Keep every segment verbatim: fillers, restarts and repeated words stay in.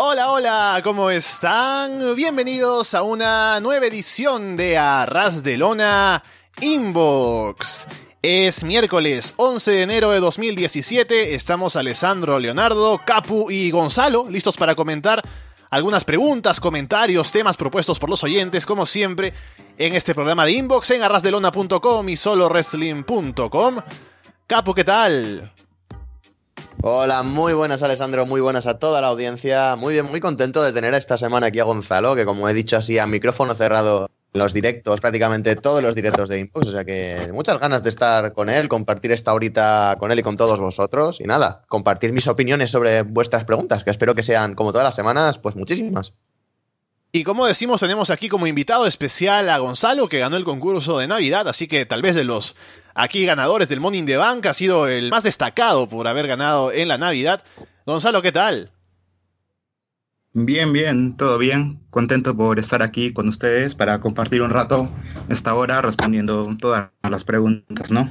Hola, hola, ¿cómo están? Bienvenidos a una nueva edición de A Ras de Lona Inbox. Es miércoles once de enero de dos mil diecisiete, estamos Alessandro, Leonardo, Capu y Gonzalo, listos para comentar algunas preguntas, comentarios, temas propuestos por los oyentes, como siempre, en este programa de Inbox en arrasdelona punto com y solo wrestling punto com. Capu, ¿qué tal? Hola, muy buenas Alessandro, muy buenas a toda la audiencia. Muy bien, muy contento de tener esta semana aquí a Gonzalo, que como he dicho así a micrófono cerrado en los directos, prácticamente todos los directos de Inbox, o sea que muchas ganas de estar con él, compartir esta horita con él y con todos vosotros y nada, compartir mis opiniones sobre vuestras preguntas, que espero que sean, como todas las semanas, pues muchísimas. Y como decimos, tenemos aquí como invitado especial a Gonzalo, que ganó el concurso de Navidad, así que tal vez de los aquí ganadores del Money in the Bank ha sido el más destacado por haber ganado en la Navidad. Gonzalo, ¿qué tal? Bien, bien, todo bien. Contento por estar aquí con ustedes para compartir un rato esta hora respondiendo todas las preguntas, ¿no?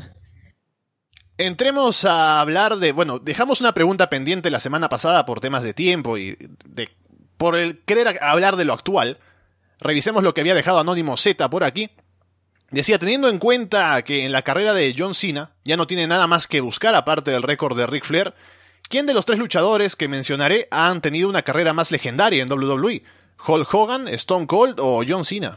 Entremos a hablar de... Bueno, dejamos una pregunta pendiente la semana pasada por temas de tiempo y de por el querer hablar de lo actual. Revisemos lo que había dejado Anónimo Z por aquí. Decía, teniendo en cuenta que en la carrera de John Cena ya no tiene nada más que buscar aparte del récord de Ric Flair, ¿quién de los tres luchadores que mencionaré han tenido una carrera más legendaria en doble u doble u E? ¿Hulk Hogan, Stone Cold o John Cena?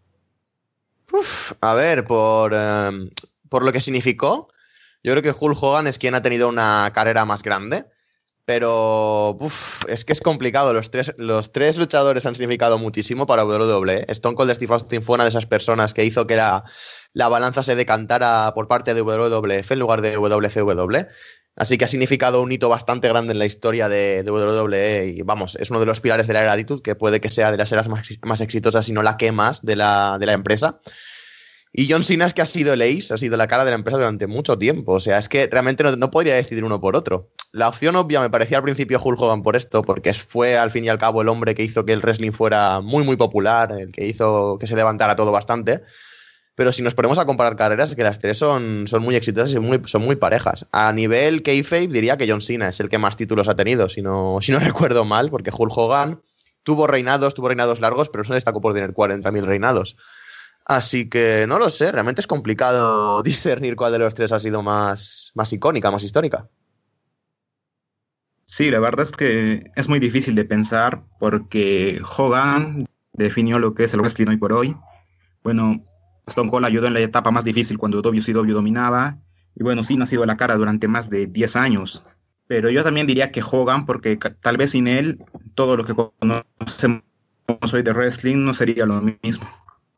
Uf, a ver, por, eh, por lo que significó, yo creo que Hulk Hogan es quien ha tenido una carrera más grande. Pero uf, es que es complicado. Los tres, los tres luchadores han significado muchísimo para doble u doble u E. Stone Cold Steve Austin fue una de esas personas que hizo que la, la balanza se decantara por parte de doble u doble u F en lugar de W W C W. Así que ha significado un hito bastante grande en la historia de doble u doble u E. Y vamos, es uno de los pilares de la era Attitude, que puede que sea de las eras más, más exitosas, si no la que más, de la, de la empresa. Y John Cena es que ha sido el ace, ha sido la cara de la empresa durante mucho tiempo. O sea, es que realmente no, no podría decidir uno por otro. La opción obvia me parecía al principio Hulk Hogan por esto, porque fue al fin y al cabo el hombre que hizo que el wrestling fuera muy muy popular, el que hizo que se levantara todo bastante. Pero si nos ponemos a comparar carreras, es que las tres son, son muy exitosas y muy, son muy parejas. A nivel kayfabe diría que John Cena es el que más títulos ha tenido, si no, si no recuerdo mal, porque Hulk Hogan tuvo reinados, tuvo reinados largos, pero no destacó por tener cuarenta mil reinados. Así que no lo sé, realmente es complicado discernir cuál de los tres ha sido más, más icónica, más histórica. Sí, la verdad es que es muy difícil de pensar porque Hogan definió lo que es el wrestling hoy por hoy. Bueno, Stone Cold ayudó en la etapa más difícil cuando W C W dominaba. Y bueno, sí, no ha sido la cara durante más de diez años. Pero yo también diría que Hogan, porque tal vez sin él, todo lo que conocemos hoy de wrestling no sería lo mismo.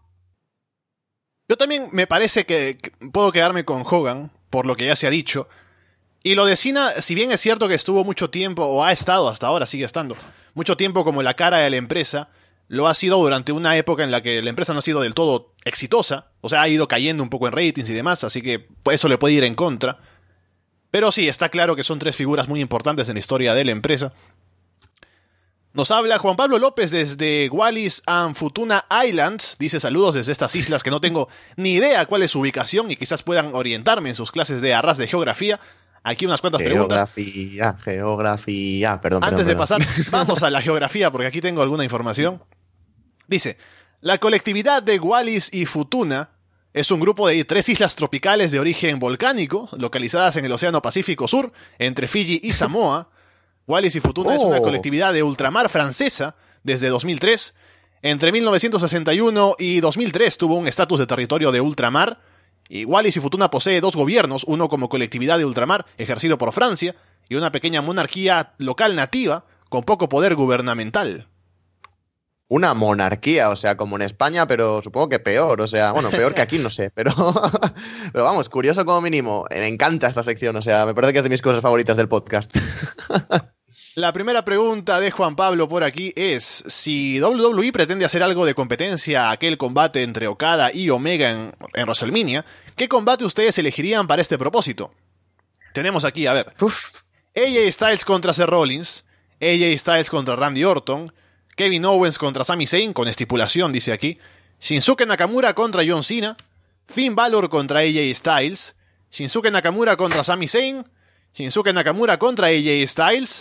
Yo también me parece que puedo quedarme con Hogan, por lo que ya se ha dicho. Y lo de Cena, si bien es cierto que estuvo mucho tiempo, o ha estado hasta ahora, sigue estando, mucho tiempo como la cara de la empresa, lo ha sido durante una época en la que la empresa no ha sido del todo exitosa. O sea, ha ido cayendo un poco en ratings y demás, así que eso le puede ir en contra. Pero sí, está claro que son tres figuras muy importantes en la historia de la empresa. Nos habla Juan Pablo López desde Wallis and Futuna Islands. Dice saludos desde estas islas que no tengo ni idea cuál es su ubicación y quizás puedan orientarme en sus clases de arras de geografía. Aquí unas cuantas preguntas. Geografía, geografía, perdón. Antes perdón, de perdón. pasar, vamos a la geografía porque aquí tengo alguna información. Dice, la colectividad de Wallis y Futuna es un grupo de tres islas tropicales de origen volcánico, localizadas en el Océano Pacífico Sur, entre Fiji y Samoa. Wallis y Futuna oh. es una colectividad de ultramar francesa desde dos mil tres. Entre mil novecientos sesenta y uno y dos mil tres tuvo un estatus de territorio de ultramar. Y Wallis y Futuna posee dos gobiernos, uno como colectividad de ultramar, ejercido por Francia, y una pequeña monarquía local nativa, con poco poder gubernamental. Una monarquía, o sea, como en España, pero supongo que peor, o sea, bueno, peor que aquí, no sé, pero, pero vamos, curioso como mínimo. Me encanta esta sección, o sea, me parece que es de mis cosas favoritas del podcast. La primera pregunta de Juan Pablo por aquí es, si doble u doble u E pretende hacer algo de competencia a aquel combate entre Okada y Omega en, en WrestleMania, ¿qué combate ustedes elegirían para este propósito? Tenemos aquí, a ver, Uf. A J Styles contra Seth Rollins, A J Styles contra Randy Orton, Kevin Owens contra Sami Zayn, con estipulación, dice aquí, Shinsuke Nakamura contra John Cena, Finn Balor contra A J Styles, Shinsuke Nakamura contra Sami Zayn, Shinsuke Nakamura contra A J Styles,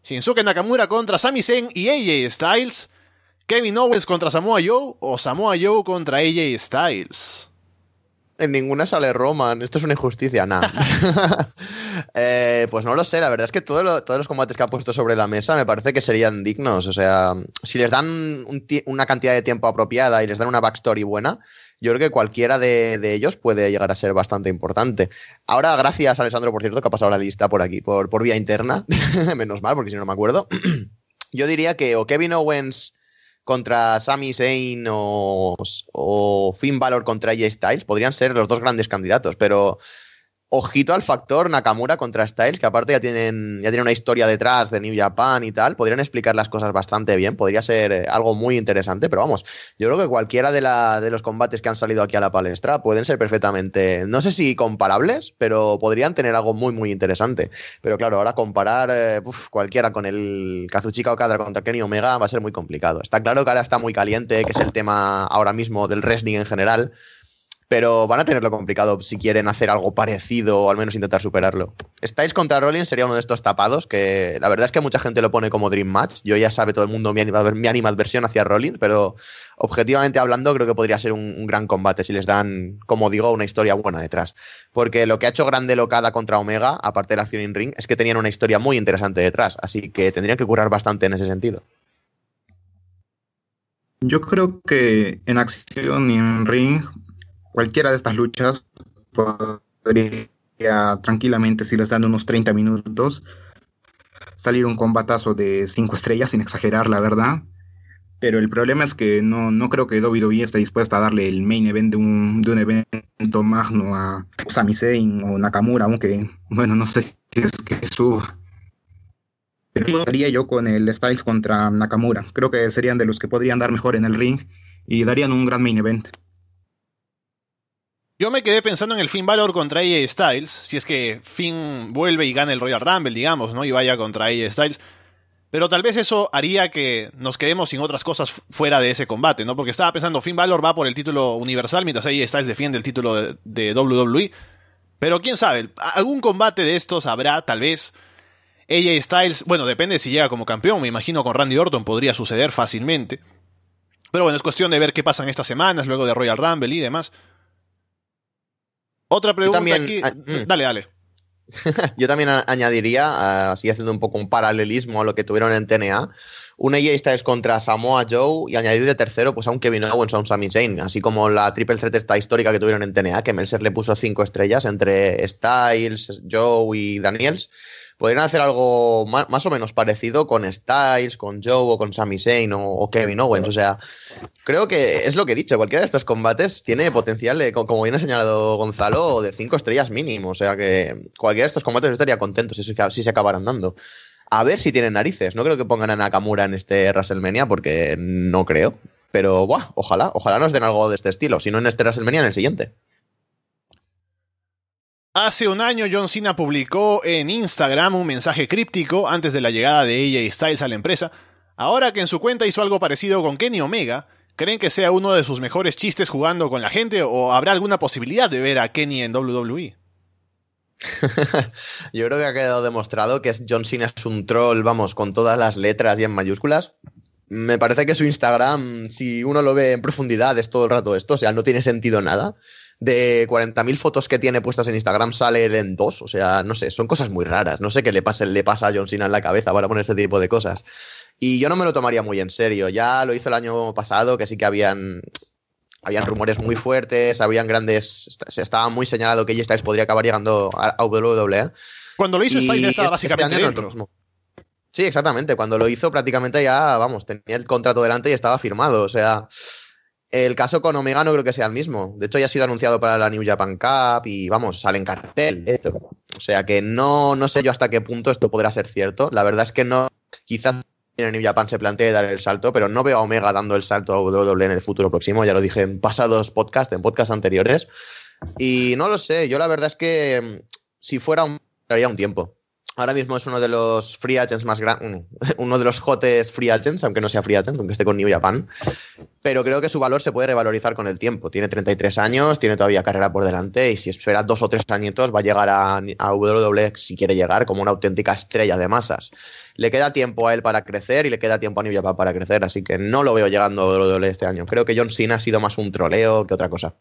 Shinsuke Nakamura contra Sami Zayn y A J Styles. Kevin Owens contra Samoa Joe o Samoa Joe contra A J Styles. En ninguna sale Roman. Esto es una injusticia, nada. eh, pues no lo sé. La verdad es que todo lo, todos los combates que ha puesto sobre la mesa me parece que serían dignos. O sea, si les dan un una cantidad de tiempo apropiada y les dan una backstory buena, yo creo que cualquiera de, de ellos puede llegar a ser bastante importante. Ahora, gracias, Alessandro, por cierto, que ha pasado la lista por aquí, por, por vía interna. Menos mal, porque si no, no me acuerdo. Yo diría que o Kevin Owens contra Sami Zayn o, o Finn Balor contra A J Styles podrían ser los dos grandes candidatos, pero ojito al factor Nakamura contra Styles, que aparte ya tienen, ya tienen una historia detrás de New Japan y tal, podrían explicar las cosas bastante bien, podría ser algo muy interesante, pero vamos, yo creo que cualquiera de, la, de los combates que han salido aquí a la palestra pueden ser perfectamente, no sé si comparables, pero podrían tener algo muy muy interesante, pero claro, ahora comparar eh, uf, cualquiera con el Kazuchika Okada contra Kenny Omega va a ser muy complicado. Está claro que ahora está muy caliente, que es el tema ahora mismo del wrestling en general, pero van a tenerlo complicado si quieren hacer algo parecido o al menos intentar superarlo. Styles contra Rollins sería uno de estos tapados que la verdad es que mucha gente lo pone como Dream Match. Yo ya sabe todo el mundo mi, animal, mi animadversión hacia Rollins, pero objetivamente hablando creo que podría ser un, un gran combate si les dan, como digo, una historia buena detrás. Porque lo que ha hecho grande Okada contra Omega, aparte de la acción in ring, es que tenían una historia muy interesante detrás, así que tendrían que currar bastante en ese sentido. Yo creo que en acción y en ring cualquiera de estas luchas podría tranquilamente, si les dan unos treinta minutos, salir un combatazo de cinco estrellas, sin exagerar, la verdad. Pero el problema es que no, no creo que W W E esté dispuesta a darle el main event de un, de un evento magno a Sami Zayn o Nakamura, aunque, bueno, no sé si es que suba. Pero haría yo con el Styles contra Nakamura. Creo que serían de los que podrían dar mejor en el ring y darían un gran main event. Yo me quedé pensando en el Finn Balor contra A J Styles, si es que Finn vuelve y gana el Royal Rumble, digamos, ¿no? Y vaya contra A J Styles. Pero tal vez eso haría que nos quedemos sin otras cosas fuera de ese combate, ¿no? Porque estaba pensando, Finn Balor va por el título universal, mientras A J Styles defiende el título de, de W W E. Pero quién sabe, algún combate de estos habrá, tal vez. A J Styles, bueno, depende si llega como campeón, me imagino con Randy Orton podría suceder fácilmente. Pero bueno, es cuestión de ver qué pasa en estas semanas, luego de Royal Rumble y demás. Otra pregunta también, aquí. ah, mm. Dale, dale. Yo también añadiría, uh, así haciendo un poco un paralelismo a lo que tuvieron en T N A, un A J Styles contra Samoa Joe y añadir de tercero pues a un Kevin Owens o a un Sami Zayn, así como la triple threat esta histórica que tuvieron en T N A, que Meltzer le puso cinco estrellas entre Styles, Joe y Daniels. Podrían hacer algo más, más o menos parecido con Styles, con Joe o con Sami Zayn o, o Kevin Owens. O sea, creo que es lo que he dicho. Cualquiera de estos combates tiene potencial, de, como bien ha señalado Gonzalo, de cinco estrellas mínimo. O sea que cualquiera de estos combates estaría contento si se, si se acabaran dando. A ver si tienen narices. No creo que pongan a Nakamura en este WrestleMania porque no creo. Pero buah, ojalá, ojalá nos den algo de este estilo. Si no en este WrestleMania, en el siguiente. Hace un año John Cena publicó en Instagram un mensaje críptico antes de la llegada de A J Styles a la empresa. Ahora que en su cuenta hizo algo parecido con Kenny Omega, ¿creen que sea uno de sus mejores chistes jugando con la gente o habrá alguna posibilidad de ver a Kenny en W W E? Yo creo que ha quedado demostrado que John Cena es un troll, vamos, con todas las letras y en mayúsculas. Me parece que su Instagram, si uno lo ve en profundidad, es todo el rato esto, o sea, no tiene sentido nada. De cuarenta mil fotos que tiene puestas en Instagram sale él en dos, o sea, no sé, son cosas muy raras, no sé qué le pasa, le pasa a John Cena en la cabeza para poner este tipo de cosas. Y yo no me lo tomaría muy en serio, ya lo hizo el año pasado, que sí que habían, habían rumores muy fuertes, habían grandes, se estaba muy señalado que J Styles podría acabar llegando a W W E. Cuando lo hizo Styles ya estaba básicamente este dentro. Sí, exactamente, cuando lo hizo prácticamente ya, vamos, tenía el contrato delante y estaba firmado, o sea... El caso con Omega no creo que sea el mismo. De hecho, ya ha sido anunciado para la New Japan Cup y, vamos, sale en cartel. Esto. O sea que no, no sé yo hasta qué punto esto podrá ser cierto. La verdad es que no. Quizás en New Japan se plantee dar el salto, pero no veo a Omega dando el salto a W W E en el futuro próximo. Ya lo dije en pasados podcasts, en podcasts anteriores. Y no lo sé. Yo la verdad es que si fuera un... daría un tiempo. Ahora mismo es uno de los free agents más grandes, uno de los hottest free agents, aunque no sea free agent, aunque esté con New Japan. Pero creo que su valor se puede revalorizar con el tiempo. Tiene treinta y tres años, tiene todavía carrera por delante y si espera dos o tres añitos va a llegar a, a W W E, si quiere llegar, como una auténtica estrella de masas. Le queda tiempo a él para crecer y le queda tiempo a New Japan para crecer, así que no lo veo llegando a W W E este año. Creo que John Cena ha sido más un troleo que otra cosa.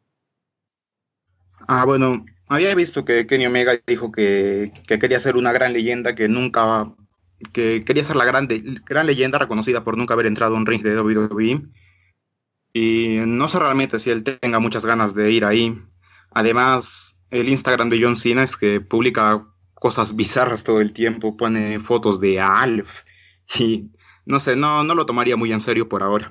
Ah, bueno, había visto que Kenny Omega dijo que, que quería ser una gran leyenda, que nunca, que quería ser la gran, gran leyenda reconocida por nunca haber entrado a un ring de W W E. Y no sé realmente si él tenga muchas ganas de ir ahí. Además, el Instagram de John Cena es que publica cosas bizarras todo el tiempo, pone fotos de Alf y no sé, no, no lo tomaría muy en serio por ahora.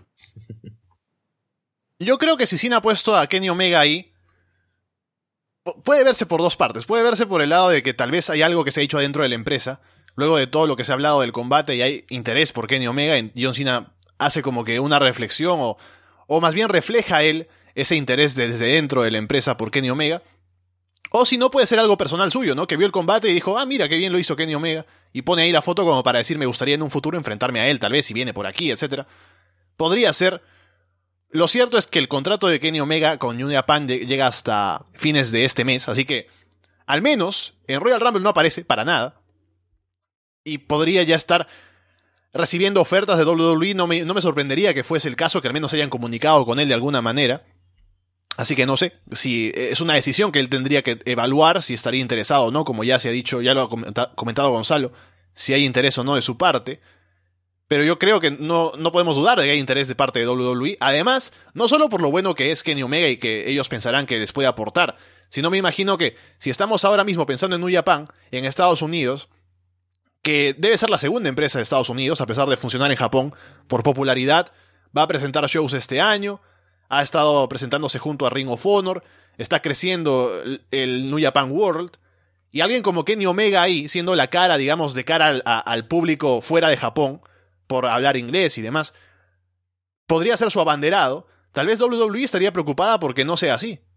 Yo creo que si Cena ha puesto a Kenny Omega ahí, puede verse por dos partes. Puede verse por el lado de que tal vez hay algo que se ha hecho adentro de la empresa. Luego de todo lo que se ha hablado del combate y hay interés por Kenny Omega, John Cena hace como que una reflexión o, o más bien refleja él ese interés desde dentro de la empresa por Kenny Omega. O si no, puede ser algo personal suyo, ¿no? Que vio el combate y dijo, ah, mira, qué bien lo hizo Kenny Omega. Y pone ahí la foto como para decir, me gustaría en un futuro enfrentarme a él, tal vez, si viene por aquí, etcétera. Podría ser. Lo cierto es que el contrato de Kenny Omega con New Japan llega hasta fines de este mes, así que al menos en Royal Rumble no aparece para nada. Y podría ya estar recibiendo ofertas de W W E, no me, no me sorprendería que fuese el caso, que al menos hayan comunicado con él de alguna manera. Así que no sé, si es una decisión que él tendría que evaluar, si estaría interesado o no, como ya se ha dicho, ya lo ha comentado Gonzalo, si hay interés o no de su parte. Pero yo creo que no, no podemos dudar de que hay interés de parte de W W E. Además, no solo por lo bueno que es Kenny Omega y que ellos pensarán que les puede aportar, sino me imagino que si estamos ahora mismo pensando en New Japan, en Estados Unidos, que debe ser la segunda empresa de Estados Unidos, a pesar de funcionar en Japón, por popularidad, va a presentar shows este año, ha estado presentándose junto a Ring of Honor, está creciendo el New Japan World, y alguien como Kenny Omega ahí, siendo la cara, digamos, de cara al, a, al público fuera de Japón, por hablar inglés y demás, podría ser su abanderado. Tal vez W W E estaría preocupada porque no sea así.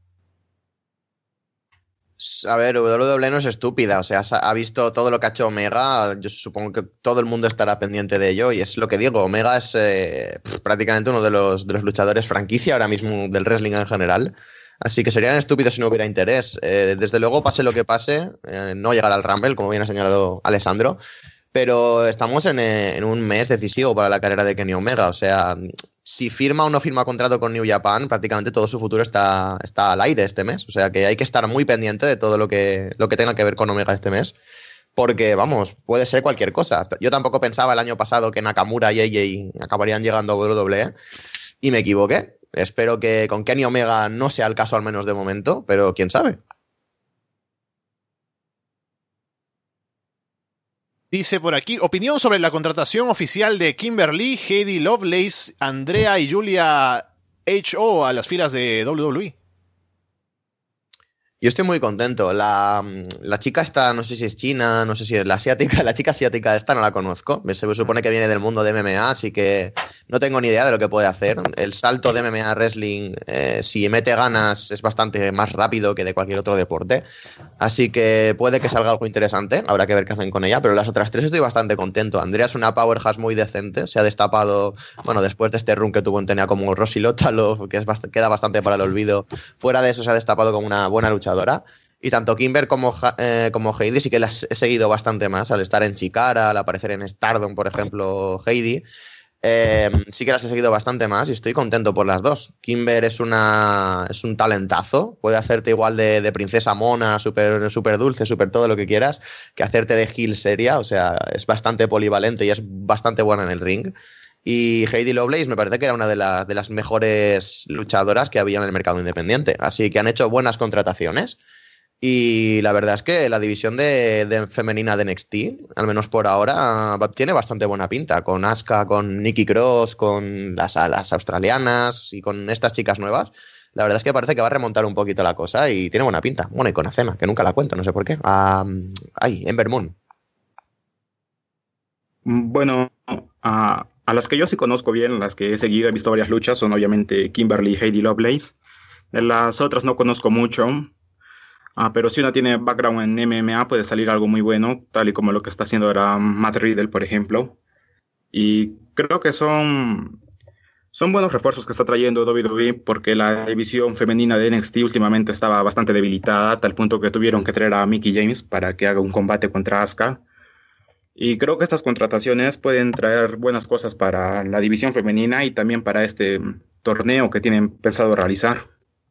A ver, W W E no es estúpida, o sea, ha visto todo lo que ha hecho Omega, yo supongo que todo el mundo estará pendiente de ello, y es lo que digo, Omega es eh, prácticamente uno de los, de los luchadores franquicia ahora mismo del wrestling en general, así que serían estúpidos si no hubiera interés. Eh, desde luego, pase lo que pase, eh, no llegará al Rumble, como bien ha señalado Alessandro, pero estamos en, en un mes decisivo para la carrera de Kenny Omega. O sea, si firma o no firma contrato con New Japan, prácticamente todo su futuro está, está al aire este mes. O sea que hay que estar muy pendiente de todo lo que, lo que tenga que ver con Omega este mes. Porque, vamos, puede ser cualquier cosa. Yo tampoco pensaba el año pasado que Nakamura y A J acabarían llegando a W W E. Y me equivoqué. Espero que con Kenny Omega no sea el caso, al menos de momento. Pero quién sabe. Dice por aquí, opinión sobre la contratación oficial de Kimberly, Heidi Lovelace, Andrea y Julia H O a las filas de W W E. Yo estoy muy contento. La, la chica esta, no sé si es china, no sé si es la asiática. La chica asiática esta no la conozco. Se supone que viene del mundo de M M A, así que no tengo ni idea de lo que puede hacer. El salto de M M A Wrestling, eh, si mete ganas, es bastante más rápido que de cualquier otro deporte. Así que puede que salga algo interesante. Habrá que ver qué hacen con ella. Pero las otras tres estoy bastante contento. Andrea es una powerhouse muy decente. Se ha destapado, bueno, después de este run que tuvo en T N A como Rosy Lótalo, que es bast- queda bastante para el olvido. Fuera de eso se ha destapado como una buena lucha. Y tanto Kimber como, eh, como Heidi sí que las he seguido bastante más al estar en Chikara, al aparecer en Stardom, por ejemplo, Heidi. Eh, sí que las he seguido bastante más y estoy contento por las dos. Kimber es, una, es un talentazo, puede hacerte igual de, de princesa mona, súper super dulce, súper todo lo que quieras, que hacerte de heel seria, o sea, es bastante polivalente y es bastante buena en el ring. Y Heidi Lovelace me parece que era una de, la, de las mejores luchadoras que había en el mercado independiente. Así que han hecho buenas contrataciones. Y la verdad es que la división de, de femenina de N X T, al menos por ahora, tiene bastante buena pinta. Con Asuka, con Nikki Cross, con las, las australianas y con estas chicas nuevas. La verdad es que parece que va a remontar un poquito la cosa y tiene buena pinta. Bueno, y con Acema, que nunca la cuento, no sé por qué. Um, ay, Ember Moon. Bueno, a, a las que yo sí conozco bien, las que he seguido, he visto varias luchas, son obviamente Kimberly y Heidi Lovelace. De las otras no conozco mucho. Ah, pero si uno tiene background en M M A puede salir algo muy bueno, tal y como lo que está haciendo ahora Matt Riddle, por ejemplo. Y creo que son, son buenos refuerzos que está trayendo W W E porque la división femenina de N X T últimamente estaba bastante debilitada, a tal punto que tuvieron que traer a Mickie James para que haga un combate contra Asuka. Y creo que estas contrataciones pueden traer buenas cosas para la división femenina y también para este mm, torneo que tienen pensado realizar.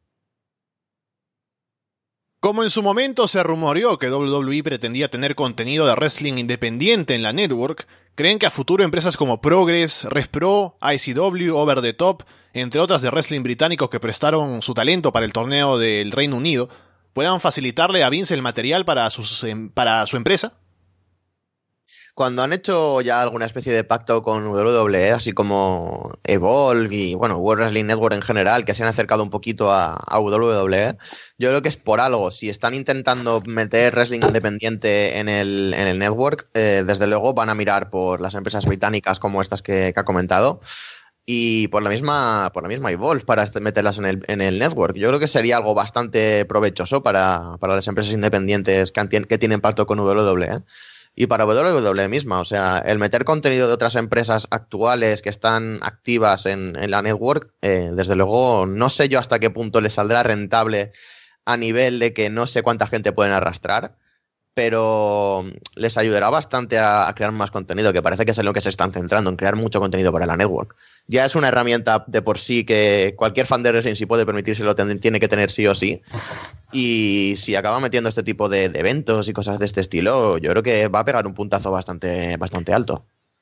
Como en su momento se rumoreó que W W E pretendía tener contenido de wrestling independiente en la network, ¿creen que a futuro empresas como Progress, ResPro, I C W, Over the Top, entre otras de wrestling británicos que prestaron su talento para el torneo del Reino Unido, puedan facilitarle a Vince el material para, sus, em, para su empresa? Cuando han hecho ya alguna especie de pacto con W W E, así como Evolve y bueno, World Wrestling Network en general, que se han acercado un poquito a, a W W E, yo creo que es por algo. Si están intentando meter wrestling independiente en el, en el network, eh, desde luego van a mirar por las empresas británicas como estas que, que ha comentado y por la misma, por la misma Evolve para este- meterlas en el, en el network. Yo creo que sería algo bastante provechoso para, para las empresas independientes que, han- que tienen pacto con W W E. Y para W W E misma, o sea, el meter contenido de otras empresas actuales que están activas en, en la network, eh, desde luego no sé yo hasta qué punto les saldrá rentable a nivel de que no sé cuánta gente pueden arrastrar, pero les ayudará bastante a, a crear más contenido, que parece que es en lo que se están centrando, en crear mucho contenido para la network. Ya es una herramienta de por sí que cualquier fan de wrestling, si puede permitírselo, ten- tiene que tener sí o sí. Y si acaba metiendo este tipo de, de eventos y cosas de este estilo, yo creo que va a pegar un puntazo bastante, bastante alto.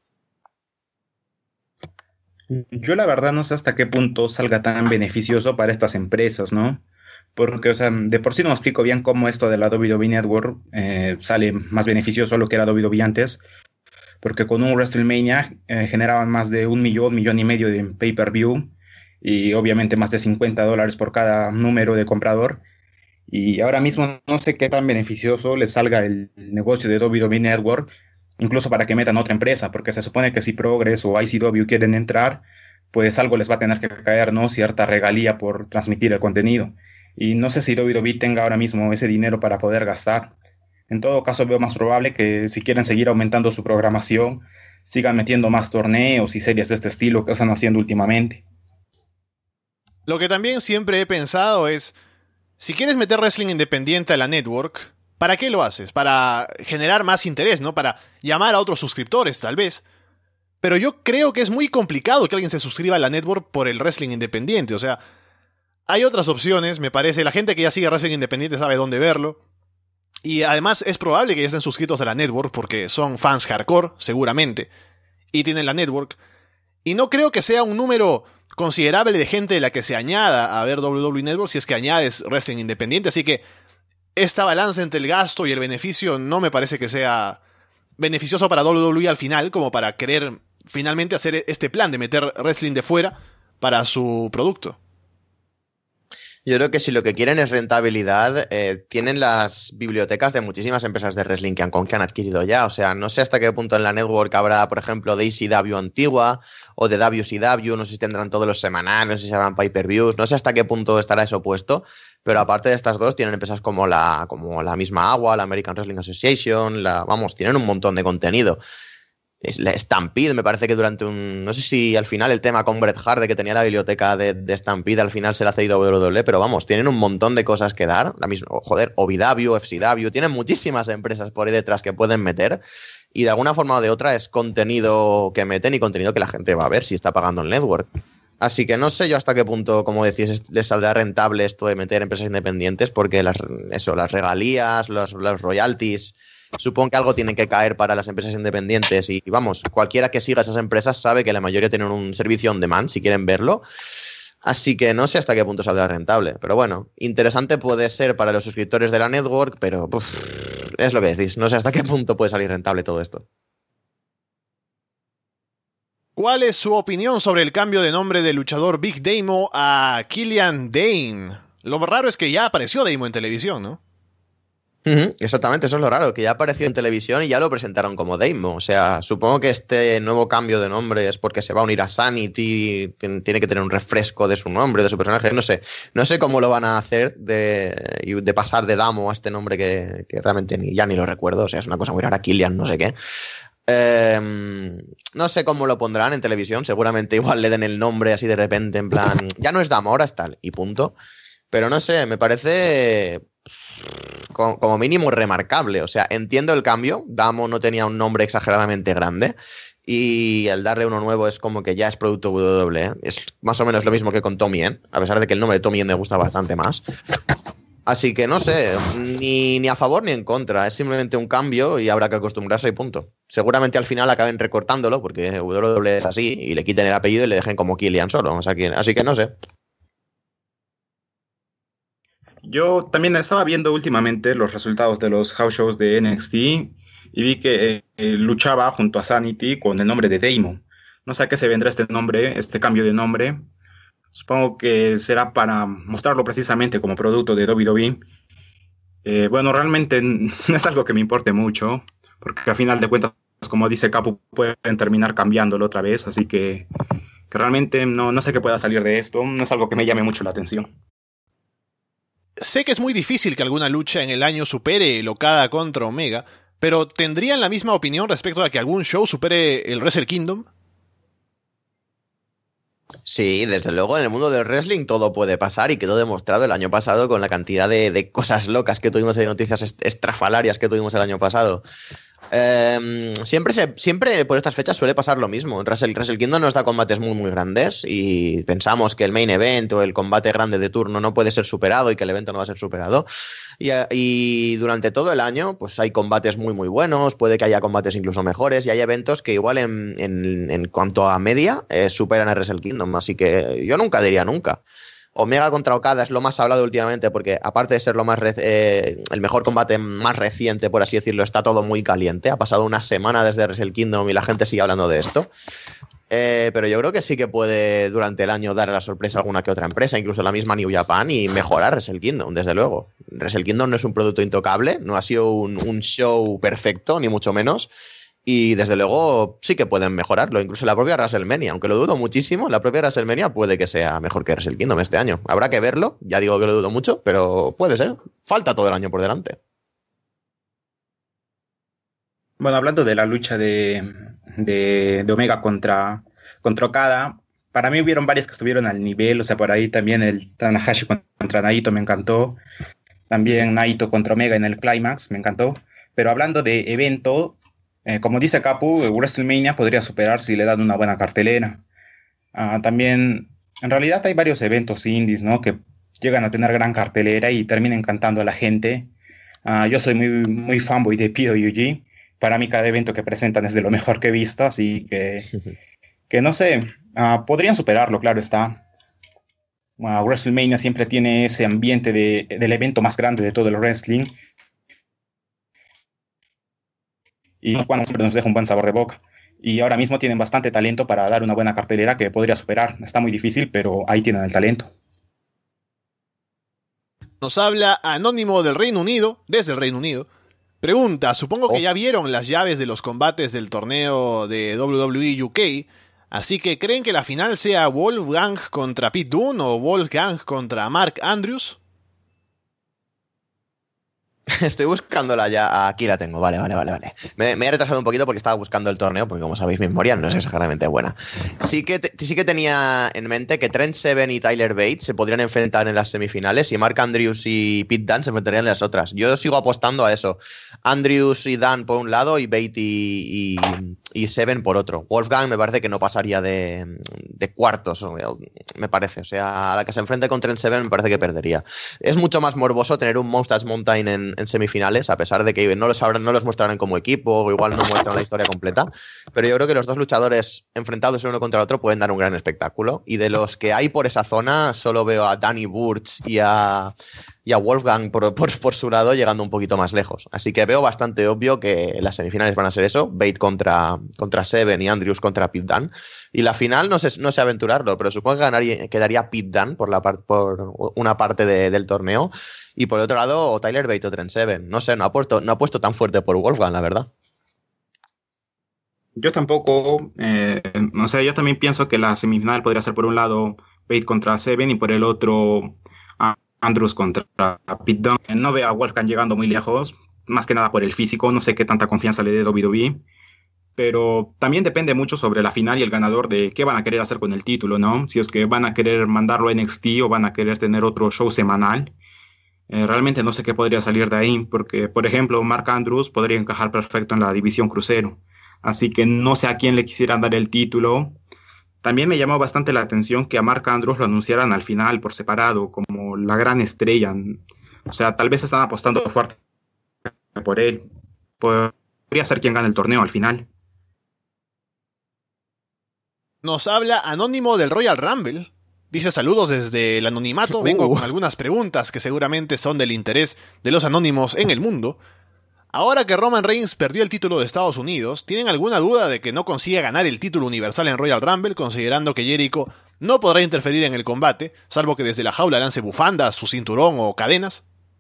Yo la verdad no sé hasta qué punto salga tan beneficioso para estas empresas, ¿no? Porque, o sea, de por sí no me explico bien cómo esto de la W W E Network eh, sale más beneficioso a lo que era W W E antes, porque con un WrestleMania eh, generaban más de un millón, millón y medio de pay-per-view y obviamente más de cincuenta dólares por cada número de comprador. Y ahora mismo no sé qué tan beneficioso les salga el negocio de W W E Network, incluso para que metan otra empresa, porque se supone que si Progress o I C W quieren entrar, pues algo les va a tener que caer, ¿no? Cierta regalía por transmitir el contenido. Y no sé si W W E tenga ahora mismo ese dinero para poder gastar. En todo caso, veo más probable que si quieren seguir aumentando su programación, sigan metiendo más torneos y series de este estilo que están haciendo últimamente. Lo que también siempre he pensado es, si quieres meter wrestling independiente a la network, ¿para qué lo haces? Para generar más interés, ¿no? Para llamar a otros suscriptores, tal vez. Pero yo creo que es muy complicado que alguien se suscriba a la network por el wrestling independiente. O sea, hay otras opciones, me parece. La gente que ya sigue wrestling independiente sabe dónde verlo. Y además es probable que ya estén suscritos a la network porque son fans hardcore, seguramente. Y tienen la network. Y no creo que sea un número considerable de gente de la que se añada a ver W W E Network si es que añades wrestling independiente. Así que esta balanza entre el gasto y el beneficio no me parece que sea beneficioso para W W E al final, como para querer finalmente hacer este plan de meter wrestling de fuera para su producto. Yo creo que si lo que quieren es rentabilidad, eh, tienen las bibliotecas de muchísimas empresas de wrestling que han, que han adquirido ya. O sea, no sé hasta qué punto en la network habrá, por ejemplo, de E C W antigua o de W C W, no sé si tendrán todos los semanales, no sé si habrán pay-per-views, no sé hasta qué punto estará eso puesto, pero aparte de estas dos tienen empresas como la, como la misma Agua, la American Wrestling Association, la, vamos, tienen un montón de contenido. Es la Stampede, me parece que durante un... No sé si al final el tema con Bret Hart de que tenía la biblioteca de, de Stampede al final se la ha cedido a W W E, pero vamos, tienen un montón de cosas que dar. La misma, joder, O V W, F C W, tienen muchísimas empresas por ahí detrás que pueden meter y de alguna forma o de otra es contenido que meten y contenido que la gente va a ver si está pagando el network. Así que no sé yo hasta qué punto, como decís, les saldrá rentable esto de meter empresas independientes porque las, eso, las regalías, los, los royalties... Supongo que algo tiene que caer para las empresas independientes y vamos, cualquiera que siga esas empresas sabe que la mayoría tienen un servicio on demand si quieren verlo, así que no sé hasta qué punto saldrá rentable, pero bueno, interesante puede ser para los suscriptores de la network, pero uf, es lo que decís, no sé hasta qué punto puede salir rentable todo esto. ¿Cuál es su opinión sobre el cambio de nombre del luchador Big Damo a Killian Dane? Lo raro es que ya apareció Damo en televisión, ¿no? Uh-huh, exactamente, eso es lo raro, que ya apareció en televisión y ya lo presentaron como Deimo. O sea, supongo que este nuevo cambio de nombre es porque se va a unir a Sanity, tiene que tener un refresco de su nombre, de su personaje, no sé. No sé cómo lo van a hacer de, de pasar de Damo a este nombre que, que realmente ni, ya ni lo recuerdo. O sea, es una cosa muy rara, Killian, no sé qué. Eh, no sé cómo lo pondrán en televisión, seguramente igual le den el nombre así de repente, en plan, ya no es Damo, ahora es tal, y punto. Pero no sé, me parece como mínimo remarcable. O sea, entiendo el cambio. Damo no tenía un nombre exageradamente grande y el darle uno nuevo es como que ya es producto W W E. Es más o menos lo mismo que con Tommy End, a pesar de que el nombre de Tommy End me gusta bastante más. Así que no sé, ni, ni a favor ni en contra. Es simplemente un cambio y habrá que acostumbrarse y punto. Seguramente al final acaben recortándolo porque W W E es así y le quiten el apellido y le dejen como Killian solo. O sea, que, así que no sé. Yo también estaba viendo últimamente los resultados de los house shows de N X T y vi que eh, eh, luchaba junto a Sanity con el nombre de Deimo. No sé a qué se vendrá este nombre, este cambio de nombre. Supongo que será para mostrarlo precisamente como producto de W W E. Eh, bueno, realmente no es algo que me importe mucho, porque a final de cuentas, como dice Capu, pueden terminar cambiándolo otra vez, así que, que realmente no, no sé qué pueda salir de esto, no es algo que me llame mucho la atención. Sé que es muy difícil que alguna lucha en el año supere el Okada contra Omega, pero ¿tendrían la misma opinión respecto a que algún show supere el Wrestle Kingdom? Sí, desde luego en el mundo del wrestling todo puede pasar y quedó demostrado el año pasado con la cantidad de, de cosas locas que tuvimos, de noticias est- estrafalarias que tuvimos el año pasado. Eh, siempre, se, siempre por estas fechas suele pasar lo mismo. Wrestle, Wrestle Kingdom nos da combates muy muy grandes y pensamos que el main event o el combate grande de turno no puede ser superado y que el evento no va a ser superado. Y, y durante todo el año pues hay combates muy muy buenos, puede que haya combates incluso mejores y hay eventos que igual en, en, en cuanto a media eh, superan a Wrestle Kingdom. Así que yo nunca diría nunca. Omega contra Okada es lo más hablado últimamente porque aparte de ser lo más eh, el mejor combate más reciente, por así decirlo, está todo muy caliente. Ha pasado una semana desde Wrestle Kingdom y la gente sigue hablando de esto. Eh, pero yo creo que sí que puede durante el año dar la sorpresa a alguna que otra empresa, incluso la misma New Japan, y mejorar Wrestle Kingdom, desde luego. Wrestle Kingdom no es un producto intocable, no ha sido un, un show perfecto, ni mucho menos. Y desde luego sí que pueden mejorarlo. Incluso la propia WrestleMania, aunque lo dudo muchísimo, la propia WrestleMania puede que sea mejor que Wrestle Kingdom este año. Habrá que verlo, ya digo que lo dudo mucho, pero puede ser. Falta todo el año por delante. Bueno, hablando de la lucha de, de, de Omega contra, contra Okada, para mí hubieron varias que estuvieron al nivel, o sea, por ahí también el Tanahashi contra Naito me encantó, también Naito contra Omega en el Climax me encantó, pero hablando de evento, eh, como dice Capu, WrestleMania podría superar si le dan una buena cartelera. Ah, también, en realidad hay varios eventos indies, ¿no? Que llegan a tener gran cartelera y terminan encantando a la gente. Ah, yo soy muy, muy fanboy de P W G. Para mí cada evento que presentan es de lo mejor que he visto, así que, que no sé, ah, podrían superarlo, claro está. Ah, WrestleMania siempre tiene ese ambiente de, del evento más grande de todo el wrestling. Y bueno, siempre nos deja un buen sabor de boca. Y ahora mismo tienen bastante talento para dar una buena cartelera que podría superar. Está muy difícil, pero ahí tienen el talento. Nos habla Anónimo del Reino Unido, desde el Reino Unido. Pregunta, supongo que Oh. ya vieron las llaves de los combates del torneo de W W E U K, así que ¿creen que la final sea Wolfgang contra Pete Dunne o Wolfgang contra Mark Andrews? Estoy buscándola ya. Aquí la tengo. Vale, vale, vale, vale. Me, me he retrasado un poquito porque estaba buscando el torneo, porque como sabéis, mi memoria no es exageradamente buena. Sí que, te- sí que tenía en mente que Trent Seven y Tyler Bates se podrían enfrentar en las semifinales y Mark Andrews y Pete Dunne se enfrentarían en las otras. Yo sigo apostando a eso. Andrews y Dunne por un lado y Bates y, y, y Seven por otro. Wolfgang me parece que no pasaría de, de cuartos, me parece. O sea, a la que se enfrente con Trent Seven me parece que perdería. Es mucho más morboso tener un Mustache Mountain en, en semifinales, a pesar de que no los, habrán, no los mostrarán como equipo o igual no muestran la historia completa, pero yo creo que los dos luchadores enfrentados uno contra el otro pueden dar un gran espectáculo, y de los que hay por esa zona solo veo a Danny Burch y a, y a Wolfgang por, por, por su lado llegando un poquito más lejos. Así que veo bastante obvio que las semifinales van a ser eso, Bate contra, contra Seven y Andrews contra Pete Dunne. Y la final no sé, no sé aventurarlo, pero supongo que ganaría, quedaría Pete Dunne por, la par, por una parte de, del torneo, y por otro lado o Tyler Bate o Trent Seven. No sé, no ha puesto, no ha puesto tan fuerte por Wolfgang, la verdad. Yo tampoco, eh, o sea, yo también pienso que la semifinal podría ser por un lado Bate contra Seven y por el otro Andrews contra Pete Dunne. No veo a Wolfgang llegando muy lejos, más que nada por el físico, no sé qué tanta confianza le dé W W E, pero también depende mucho sobre la final y el ganador de qué van a querer hacer con el título, ¿no? Si es que van a querer mandarlo a N X T o van a querer tener otro show semanal. Eh, realmente no sé qué podría salir de ahí, porque, por ejemplo, Mark Andrews podría encajar perfecto en la división crucero. Así que no sé a quién le quisieran dar el título. También me llamó bastante la atención que a Mark Andrews lo anunciaran al final por separado, como la gran estrella. O sea, tal vez están apostando fuerte por él. Podría ser quien gane el torneo al final. Nos habla Anónimo del Royal Rumble. Dice: saludos desde el anonimato. Vengo uh. con algunas preguntas que seguramente son del interés de los anónimos en el mundo. Ahora que Roman Reigns perdió el título de Estados Unidos, ¿tienen alguna duda de que no consiga ganar el título universal en Royal Rumble, considerando que Jericho no podrá interferir en el combate, salvo que desde la jaula lance bufandas, su cinturón o cadenas?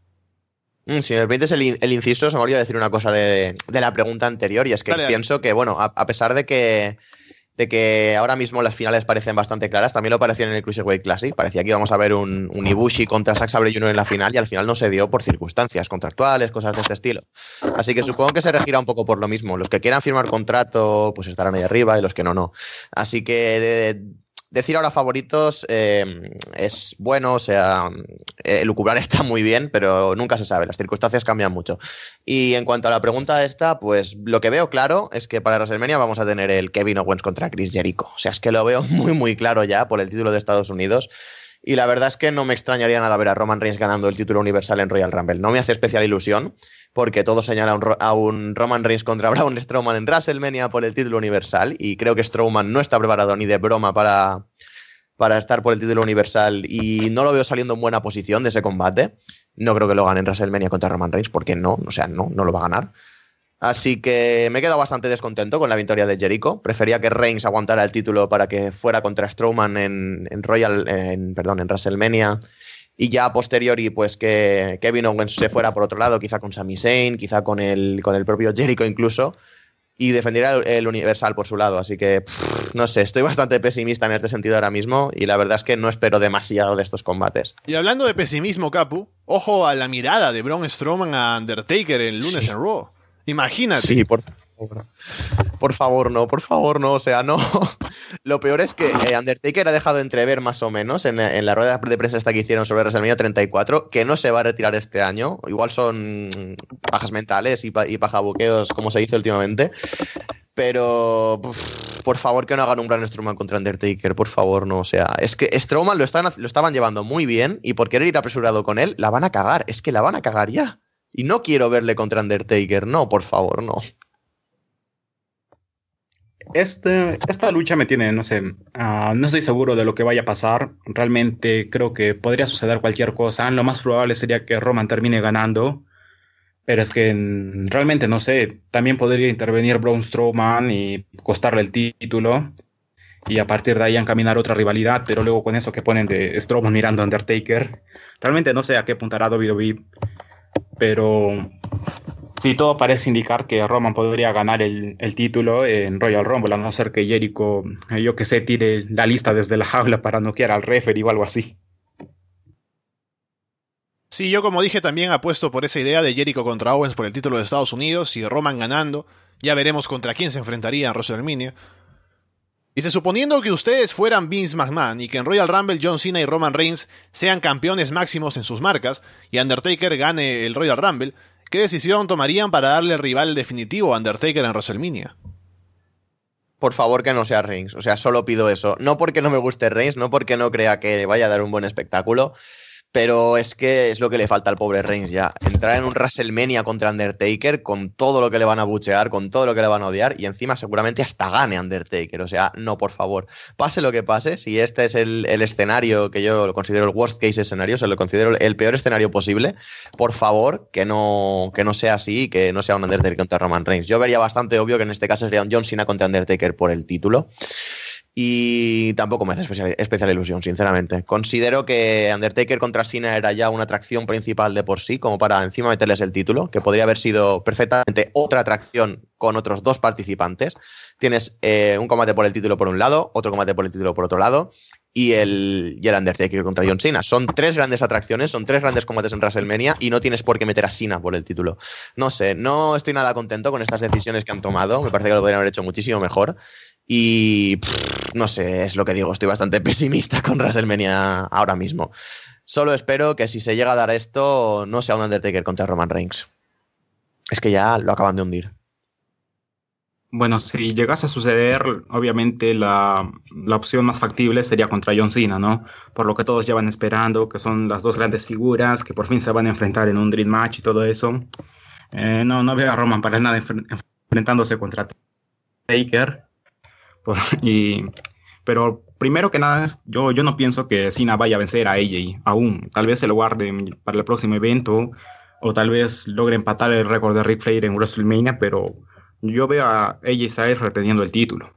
Mm, si me permites el, el inciso, se me olvidó decir una cosa de, de la pregunta anterior, y es que dale, pienso dale. que, bueno, a, a pesar de que de que ahora mismo las finales parecen bastante claras, también lo parecían en el Cruiserweight Classic. Parecía que íbamos a ver un, un Ibushi contra Zack Sabre junior en la final, y al final no se dio por circunstancias contractuales, cosas de este estilo. Así que supongo que se regirá un poco por lo mismo. Los que quieran firmar contrato pues estarán ahí arriba, y los que no, no. Así que de, decir ahora favoritos eh, es bueno, o sea, eh, lucubrar está muy bien, pero nunca se sabe, las circunstancias cambian mucho. Y en cuanto a la pregunta esta, pues lo que veo claro es que para WrestleMania vamos a tener el Kevin Owens contra Chris Jericho. O sea, es que lo veo muy muy claro ya por el título de Estados Unidos. Y la verdad es que no me extrañaría nada ver a Roman Reigns ganando el título universal en Royal Rumble. No me hace especial ilusión, porque todo señala a un, a un Roman Reigns contra Braun Strowman en WrestleMania por el título universal, y creo que Strowman no está preparado ni de broma para, para estar por el título universal, y no lo veo saliendo en buena posición de ese combate. No creo que lo gane en WrestleMania contra Roman Reigns, porque no, o sea, no, no lo va a ganar. Así que me he quedado bastante descontento con la victoria de Jericho. Prefería que Reigns aguantara el título para que fuera contra Strowman en, en Royal, en, perdón, en WrestleMania, y ya a posteriori pues que Kevin Owens se fuera por otro lado, quizá con Sami Zayn, quizá con el, con el propio Jericho incluso, y defendiera el, el Universal por su lado. Así que pff, no sé, estoy bastante pesimista en este sentido ahora mismo, y la verdad es que no espero demasiado de estos combates. Y hablando de pesimismo, Capu, ojo a la mirada de Braun Strowman a Undertaker el lunes sí. en Raw. Imagínate. Sí, por favor. Por favor, no, por favor, no. O sea, no. Lo peor es que eh, Undertaker ha dejado entrever más o menos en, en la rueda de prensa esta que hicieron sobre WrestleMania treinta y cuatro que no se va a retirar este año. Igual son pajas mentales y, pa y pajabuqueos, como se dice últimamente. Pero, uf, por favor, que no hagan un gran Strowman contra Undertaker, por favor, no. O sea, es que Strowman lo, están, lo estaban llevando muy bien, y por querer ir apresurado con él, la van a cagar. Es que la van a cagar ya. Y no quiero verle contra Undertaker, no, por favor, no. Este, esta lucha me tiene, no sé, uh, no estoy seguro de lo que vaya a pasar. Realmente creo que podría suceder cualquier cosa. Lo más probable sería que Roman termine ganando, pero es que mm, realmente no sé. También podría intervenir Braun Strowman y costarle el título, y a partir de ahí encaminar otra rivalidad, pero luego con eso que ponen de Strowman mirando a Undertaker, realmente no sé a qué apuntará W W E. Pero sí, todo parece indicar que Roman podría ganar el, el título en Royal Rumble, a no ser que Jericho, yo que sé, tire la lista desde la jaula para noquear al referee o algo así. Sí, yo como dije también apuesto por esa idea de Jericho contra Owens por el título de Estados Unidos, y Roman ganando. Ya veremos contra quién se enfrentaría en WrestleMania. Dice: suponiendo que ustedes fueran Vince McMahon y que en Royal Rumble John Cena y Roman Reigns sean campeones máximos en sus marcas, y Undertaker gane el Royal Rumble, ¿qué decisión tomarían para darle el rival definitivo a Undertaker en WrestleMania? Por favor, que no sea Reigns. O sea, solo pido eso. No porque no me guste Reigns, no porque no crea que vaya a dar un buen espectáculo, Pero es que es lo que le falta al pobre Reigns ya. Entrar en un WrestleMania contra Undertaker con todo lo que le van a buchear, con todo lo que le van a odiar y encima seguramente hasta gane Undertaker. O sea, no, por favor. Pase lo que pase, si este es el, el escenario que yo lo considero el worst case escenario, o sea, lo considero el peor escenario posible, por favor, que no, que no sea así, que no sea un Undertaker contra Roman Reigns. Yo vería bastante obvio que en este caso sería un John Cena contra Undertaker por el título. Y tampoco me hace especial, especial ilusión, sinceramente. Considero que Undertaker contra Cena era ya una atracción principal de por sí, como para encima meterles el título, que podría haber sido perfectamente otra atracción con otros dos participantes. Tienes eh, un combate por el título por un lado, otro combate por el título por otro lado, y el, y el Undertaker contra John Cena. Son tres grandes atracciones, son tres grandes combates en WrestleMania y no tienes por qué meter a Cena por el título. No sé, no estoy nada contento con estas decisiones que han tomado. Me parece que lo podrían haber hecho muchísimo mejor. Y pff, no sé, es lo que digo, estoy bastante pesimista con WrestleMania ahora mismo. Solo espero que si se llega a dar esto, no sea un Undertaker contra Roman Reigns. Es que ya lo acaban de hundir. Bueno, si llegase a suceder, obviamente la, la opción más factible sería contra John Cena, ¿no? Por lo que todos llevan esperando, que son las dos grandes figuras, que por fin se van a enfrentar en un Dream Match y todo eso. Eh, no, no veo a Roman para nada enfre- enfrentándose contra Taker. Por, y, pero primero que nada, yo, yo no pienso que Cena vaya a vencer a A J aún. Tal vez se lo guarden para el próximo evento, o tal vez logre empatar el récord de Ric Flair en WrestleMania, pero yo veo a A J Styles reteniendo el título.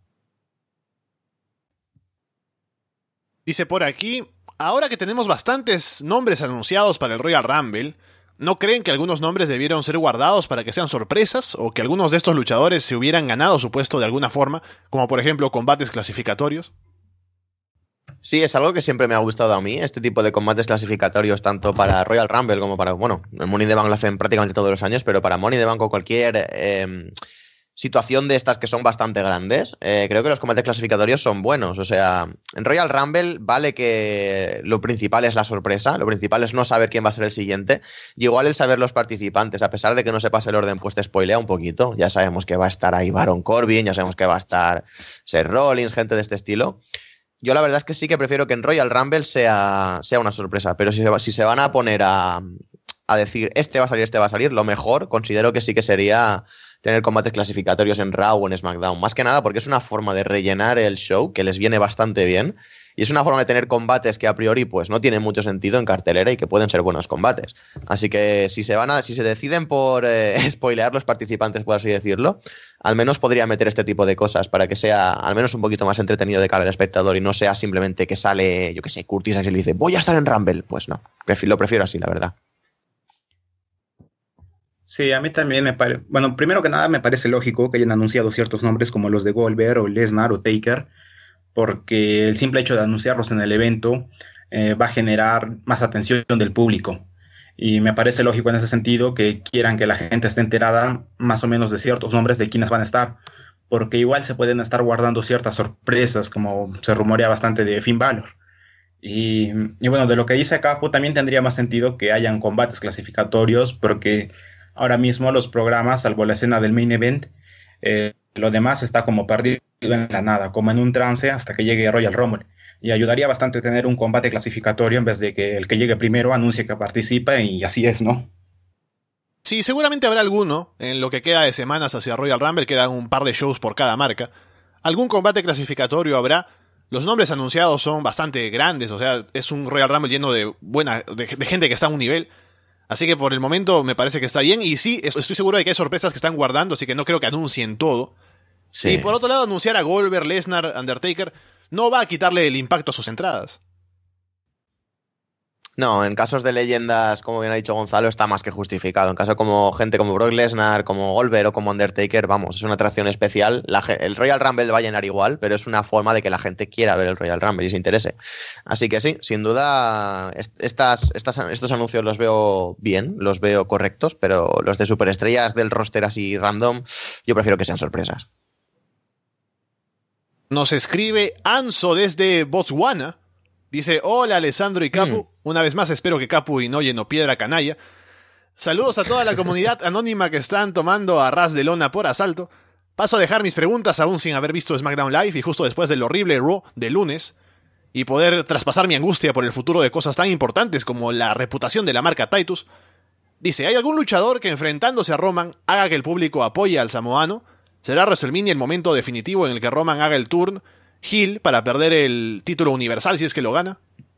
Dice por aquí, ahora que tenemos bastantes nombres anunciados para el Royal Rumble, ¿no creen que algunos nombres debieron ser guardados para que sean sorpresas? ¿O que algunos de estos luchadores se hubieran ganado su puesto de alguna forma? Como por ejemplo combates clasificatorios. Sí, es algo que siempre me ha gustado a mí, este tipo de combates clasificatorios, tanto para Royal Rumble como para, bueno, el Money in the Bank lo hacen prácticamente todos los años, pero para Money in the Bank o cualquier eh, situación de estas que son bastante grandes, eh, creo que los combates clasificatorios son buenos. O sea, en Royal Rumble vale que lo principal es la sorpresa, lo principal es no saber quién va a ser el siguiente, y igual el saber los participantes, a pesar de que no sepas el orden, pues te spoilea un poquito. Ya sabemos que va a estar ahí Baron Corbin, ya sabemos que va a estar Seth Rollins, gente de este estilo. Yo la verdad es que sí que prefiero que en Royal Rumble sea, sea una sorpresa, pero si se, si se van a poner a, a decir este va a salir, este va a salir, lo mejor considero que sí que sería tener combates clasificatorios en Raw o en SmackDown. Más que nada porque es una forma de rellenar el show que les viene bastante bien y es una forma de tener combates que a priori pues no tienen mucho sentido en cartelera y que pueden ser buenos combates. Así que si se van a, si se deciden por eh, spoilear los participantes, por así decirlo, al menos podría meter este tipo de cosas para que sea al menos un poquito más entretenido de cara al espectador y no sea simplemente que sale, yo que sé, Curtis Axel y le dice voy a estar en Rumble. Pues no, prefiero, lo prefiero así, la verdad. Sí, a mí también me parece... Bueno, primero que nada me parece lógico que hayan anunciado ciertos nombres como los de Goldberg o Lesnar o Taker, porque el simple hecho de anunciarlos en el evento eh, va a generar más atención del público. Y me parece lógico en ese sentido que quieran que la gente esté enterada más o menos de ciertos nombres de quienes van a estar, porque igual se pueden estar guardando ciertas sorpresas, como se rumorea bastante de Finn Balor. Y, y bueno, de lo que dice Capo, también tendría más sentido que hayan combates clasificatorios, porque ahora mismo los programas, salvo la escena del main event, eh, lo demás está como perdido en la nada, como en un trance hasta que llegue Royal Rumble. Y ayudaría bastante tener un combate clasificatorio en vez de que el que llegue primero anuncie que participa y así es, ¿no? Sí, seguramente habrá alguno. En lo que queda de semanas hacia Royal Rumble quedan un par de shows por cada marca. Algún combate clasificatorio habrá. Los nombres anunciados son bastante grandes, o sea, es un Royal Rumble lleno de buena de, de gente que está a un nivel. Así que por el momento me parece que está bien. Y sí, estoy seguro de que hay sorpresas que están guardando, así que no creo que anuncien todo. Sí. Y por otro lado, anunciar a Goldberg, Lesnar, Undertaker no va a quitarle el impacto a sus entradas. No, en casos de leyendas, como bien ha dicho Gonzalo, está más que justificado. En caso como gente como Brock Lesnar, como Goldberg o como Undertaker, vamos, es una atracción especial. La, el Royal Rumble va a llenar igual, pero es una forma de que la gente quiera ver el Royal Rumble y se interese. Así que sí, sin duda, estas, estas, estos anuncios los veo bien, los veo correctos, pero los de superestrellas del roster así random, yo prefiero que sean sorpresas. Nos escribe Anso desde Botswana. Dice, hola Alessandro y Capu. Mm. Una vez más espero que Capu y Noye no piedra canalla. Saludos a toda la comunidad anónima que están tomando a ras de lona por asalto. Paso a dejar mis preguntas aún sin haber visto SmackDown Live y justo después del horrible Raw de lunes. y poder traspasar mi angustia por el futuro de cosas tan importantes como la reputación de la marca Titus, dice, ¿hay algún luchador que enfrentándose a Roman haga que el público apoye al samoano? ¿Será WrestleMania el momento definitivo en el que Roman haga el turn heel para perder el título universal si es que lo gana?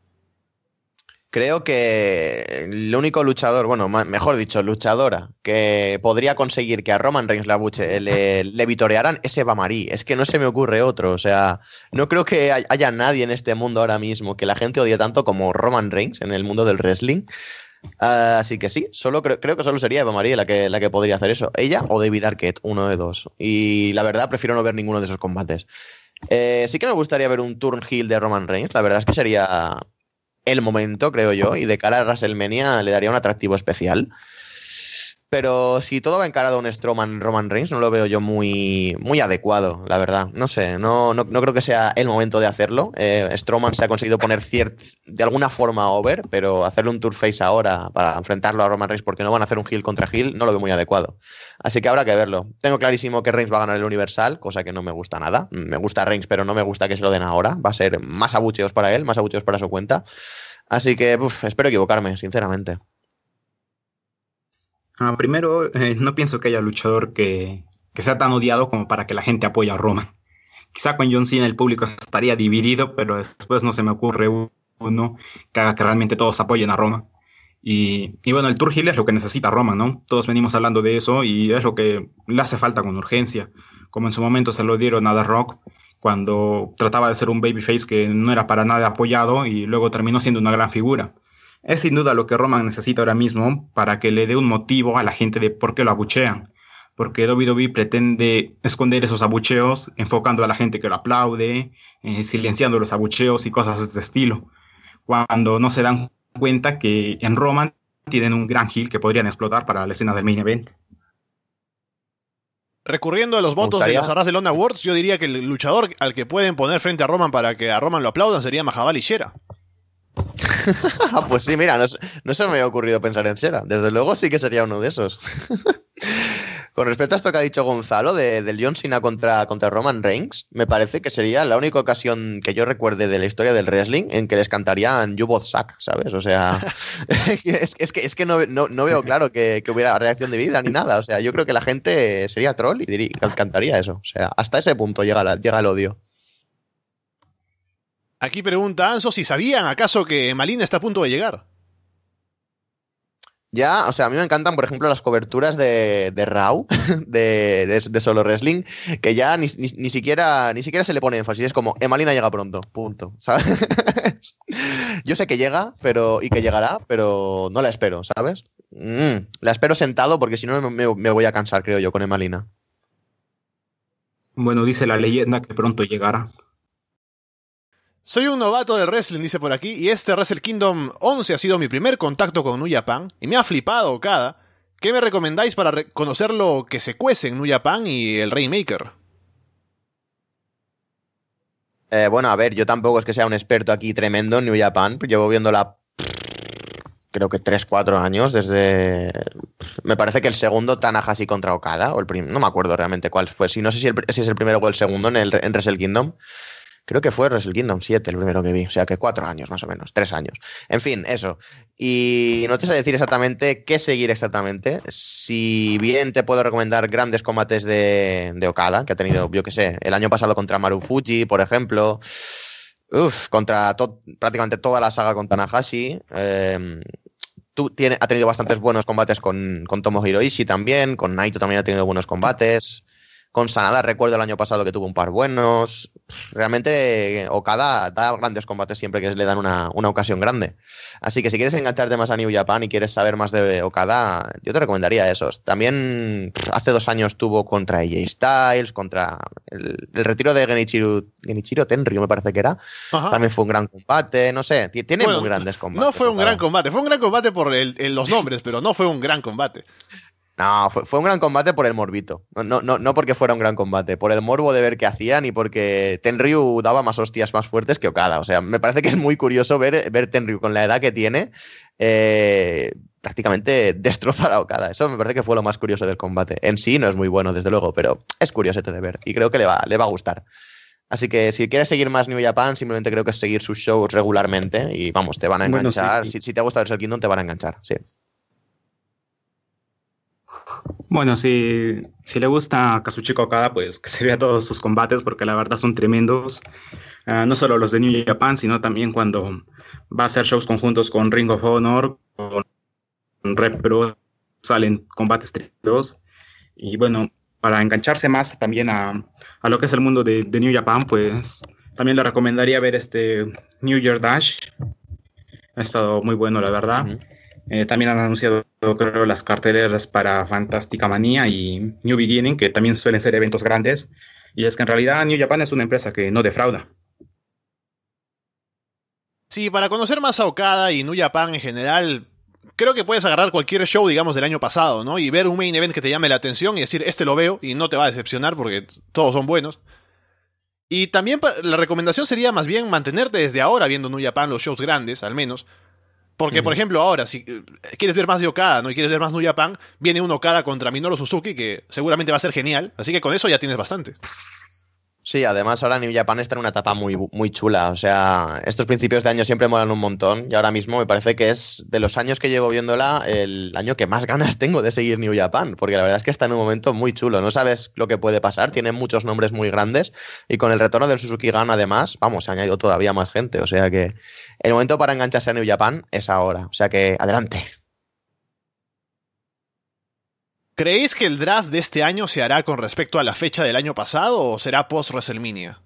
Creo que el único luchador, bueno, mejor dicho, luchadora, que podría conseguir que a Roman Reigns la buche, le, le vitorearan es Eva Marie. Es que no se me ocurre otro. O sea, no creo que haya nadie en este mundo ahora mismo que la gente odie tanto como Roman Reigns en el mundo del wrestling. Uh, así que sí, solo creo, creo que solo sería Eva Marie la que, la que podría hacer eso. Ella o David Arquette, uno de dos. Y la verdad, prefiero no ver ninguno de esos combates. Eh, sí que me gustaría ver un turn heel de Roman Reigns. La verdad es que sería el momento, creo yo, y de cara a WrestleMania le daría un atractivo especial. Pero si todo va encarado a un Strowman Roman Reigns, no lo veo yo muy, muy adecuado, la verdad. No sé, no, no, no creo que sea el momento de hacerlo. Eh, Strowman se ha conseguido poner ciert, de alguna forma over, pero hacerle un tour face ahora para enfrentarlo a Roman Reigns porque no van a hacer un heel contra heel, no lo veo muy adecuado. Así que habrá que verlo. Tengo clarísimo que Reigns va a ganar el Universal, cosa que no me gusta nada. Me gusta Reigns, pero no me gusta que se lo den ahora. Va a ser más abucheos para él, más abucheos para su cuenta. Así que uf, espero equivocarme, sinceramente. Ah, primero, eh, no pienso que haya luchador que, que sea tan odiado como para que la gente apoye a Roman. Quizá con John Cena el público estaría dividido, pero después no se me ocurre uno que haga que realmente todos apoyen a Roman. Y, y bueno, el Tour Heel es lo que necesita Roman, ¿no? Todos venimos hablando de eso y es lo que le hace falta con urgencia. Como en su momento se lo dieron a The Rock cuando trataba de ser un babyface que no era para nada apoyado y luego terminó siendo una gran figura. Es sin duda lo que Roman necesita ahora mismo para que le dé un motivo a la gente de por qué lo abuchean. Porque W W E pretende esconder esos abucheos, enfocando a la gente que lo aplaude, eh, silenciando los abucheos y cosas de este estilo. Cuando no se dan cuenta que en Roman tienen un gran heel que podrían explotar para la escena del main event. Recurriendo a los votos de los Arras de Lona Awards, yo diría que el luchador al que pueden poner frente a Roman para que a Roman lo aplaudan sería Mahabali Shera. Pues sí, mira, no, no se me había ocurrido pensar en Shera. Desde luego sí que sería uno de esos. Con respecto a esto que ha dicho Gonzalo de, del John Cena contra, contra Roman Reigns, me parece que sería la única ocasión que yo recuerde de la historia del wrestling en que les cantarían You Both Suck, ¿sabes? O sea, es, es que, es que no, no, no veo claro que, que hubiera reacción de vida ni nada. O sea, yo creo que la gente sería troll y diría, cantaría eso. O sea, hasta ese punto llega, la, llega el odio. Aquí pregunta Anso si sabían acaso que Malina está a punto de llegar. Ya, o sea, a mí me encantan, por ejemplo, las coberturas de, de Raw, de, de, de Solo Wrestling, que ya ni, ni, ni, siquiera, ni siquiera se le pone énfasis, es como, Emalina llega pronto, punto, ¿sabes? Yo sé que llega pero y que llegará, pero no la espero, ¿sabes? Mm, la espero sentado porque si no me, me, me voy a cansar, creo yo, con Emalina. Bueno, dice la leyenda que pronto llegará. Soy un novato del wrestling, dice por aquí, y este Wrestle Kingdom once ha sido mi primer contacto con New Japan, y me ha flipado Okada. ¿Qué me recomendáis para conocer lo que se cuece en New Japan y el Rainmaker? Eh, bueno, a ver, yo tampoco es que sea un experto aquí tremendo en New Japan, llevo viéndola creo que tres cuatro años, desde... Me parece que el segundo Tanahashi contra Okada, o el prim... no me acuerdo realmente cuál fue, si no sé si, el... si es el primero o el segundo en, el... en Wrestle Kingdom. Creo que fue Wrestle Kingdom siete el primero que vi, o sea que cuatro años más o menos, tres años. En fin, eso. Y no te sé decir exactamente qué seguir exactamente. Si bien te puedo recomendar grandes combates de, de Okada, que ha tenido, yo qué sé, el año pasado contra Marufuji, por ejemplo. Uf, contra to- prácticamente toda la saga con Tanahashi. Eh, tú tiene, ha tenido bastantes buenos combates con, con Tomohiro Ishii también, con Naito también ha tenido buenos combates. Con Sanada recuerdo el año pasado que tuvo un par buenos. Realmente Okada da grandes combates siempre que le dan una, una ocasión grande. Así que si quieres engancharte más a New Japan y quieres saber más de Okada, yo te recomendaría esos. También hace dos años tuvo contra A J Styles, contra el, el retiro de Genichiro, Genichiro Tenryu me parece que era. Ajá. También fue un gran combate, no sé, tiene bueno, muy grandes combates. No fue un Okada. gran combate, fue un gran combate por el, el, los nombres, pero no fue un gran combate. No, fue, fue un gran combate por el morbito. No, no, no porque fuera un gran combate, por el morbo de ver qué hacían y porque Tenryu daba más hostias más fuertes que Okada. O sea, me parece que es muy curioso ver, ver Tenryu con la edad que tiene eh, prácticamente destrozar a Okada. Eso me parece que fue lo más curioso del combate. En sí no es muy bueno, desde luego, pero es curioso de ver y creo que le va, le va a gustar. Así que si quieres seguir más New Japan, simplemente creo que es seguir sus shows regularmente y vamos, te van a Bueno, enganchar. sí. Si, si te ha gustado Wrestle Kingdom, te van a enganchar, sí. Bueno, si, si le gusta a Kazuchika Okada, pues que se vea todos sus combates, porque la verdad son tremendos. Ah, no solo los de New Japan, sino también cuando va a hacer shows conjuntos con Ring of Honor, con Red Pro, salen combates tremendos. Y bueno, para engancharse más también a, a lo que es el mundo de, de New Japan, pues también le recomendaría ver este New Year Dash. Ha estado muy bueno, la verdad. Ujú. Eh, también han anunciado, creo, las carteleras para Fantástica Manía y New Beginning, que también suelen ser eventos grandes. Y es que en realidad New Japan es una empresa que no defrauda. Sí, para conocer más a Okada y New Japan en general, creo que puedes agarrar cualquier show, digamos, del año pasado, ¿no? Y ver un main event que te llame la atención y decir, este lo veo y no te va a decepcionar porque todos son buenos. Y también pa- la recomendación sería más bien mantenerte desde ahora viendo New Japan, los shows grandes, al menos. Porque, por Ujú. ejemplo, ahora, si eh, quieres ver más de Okada, ¿no? Y quieres ver más New Japan, viene un Okada contra Minoru Suzuki que seguramente va a ser genial. Así que con eso ya tienes bastante. Sí, además ahora New Japan está en una etapa muy, muy chula. O sea, estos principios de año siempre molan un montón. Y ahora mismo me parece que es de los años que llevo viéndola el año que más ganas tengo de seguir New Japan. Porque la verdad es que está en un momento muy chulo. No sabes lo que puede pasar. Tiene muchos nombres muy grandes. Y con el retorno del Suzuki Gun, además, vamos, se ha añadido todavía más gente. O sea que el momento para engancharse a New Japan es ahora. O sea que adelante. ¿Creéis que el draft de este año se hará con respecto a la fecha del año pasado o será post-WrestleMania?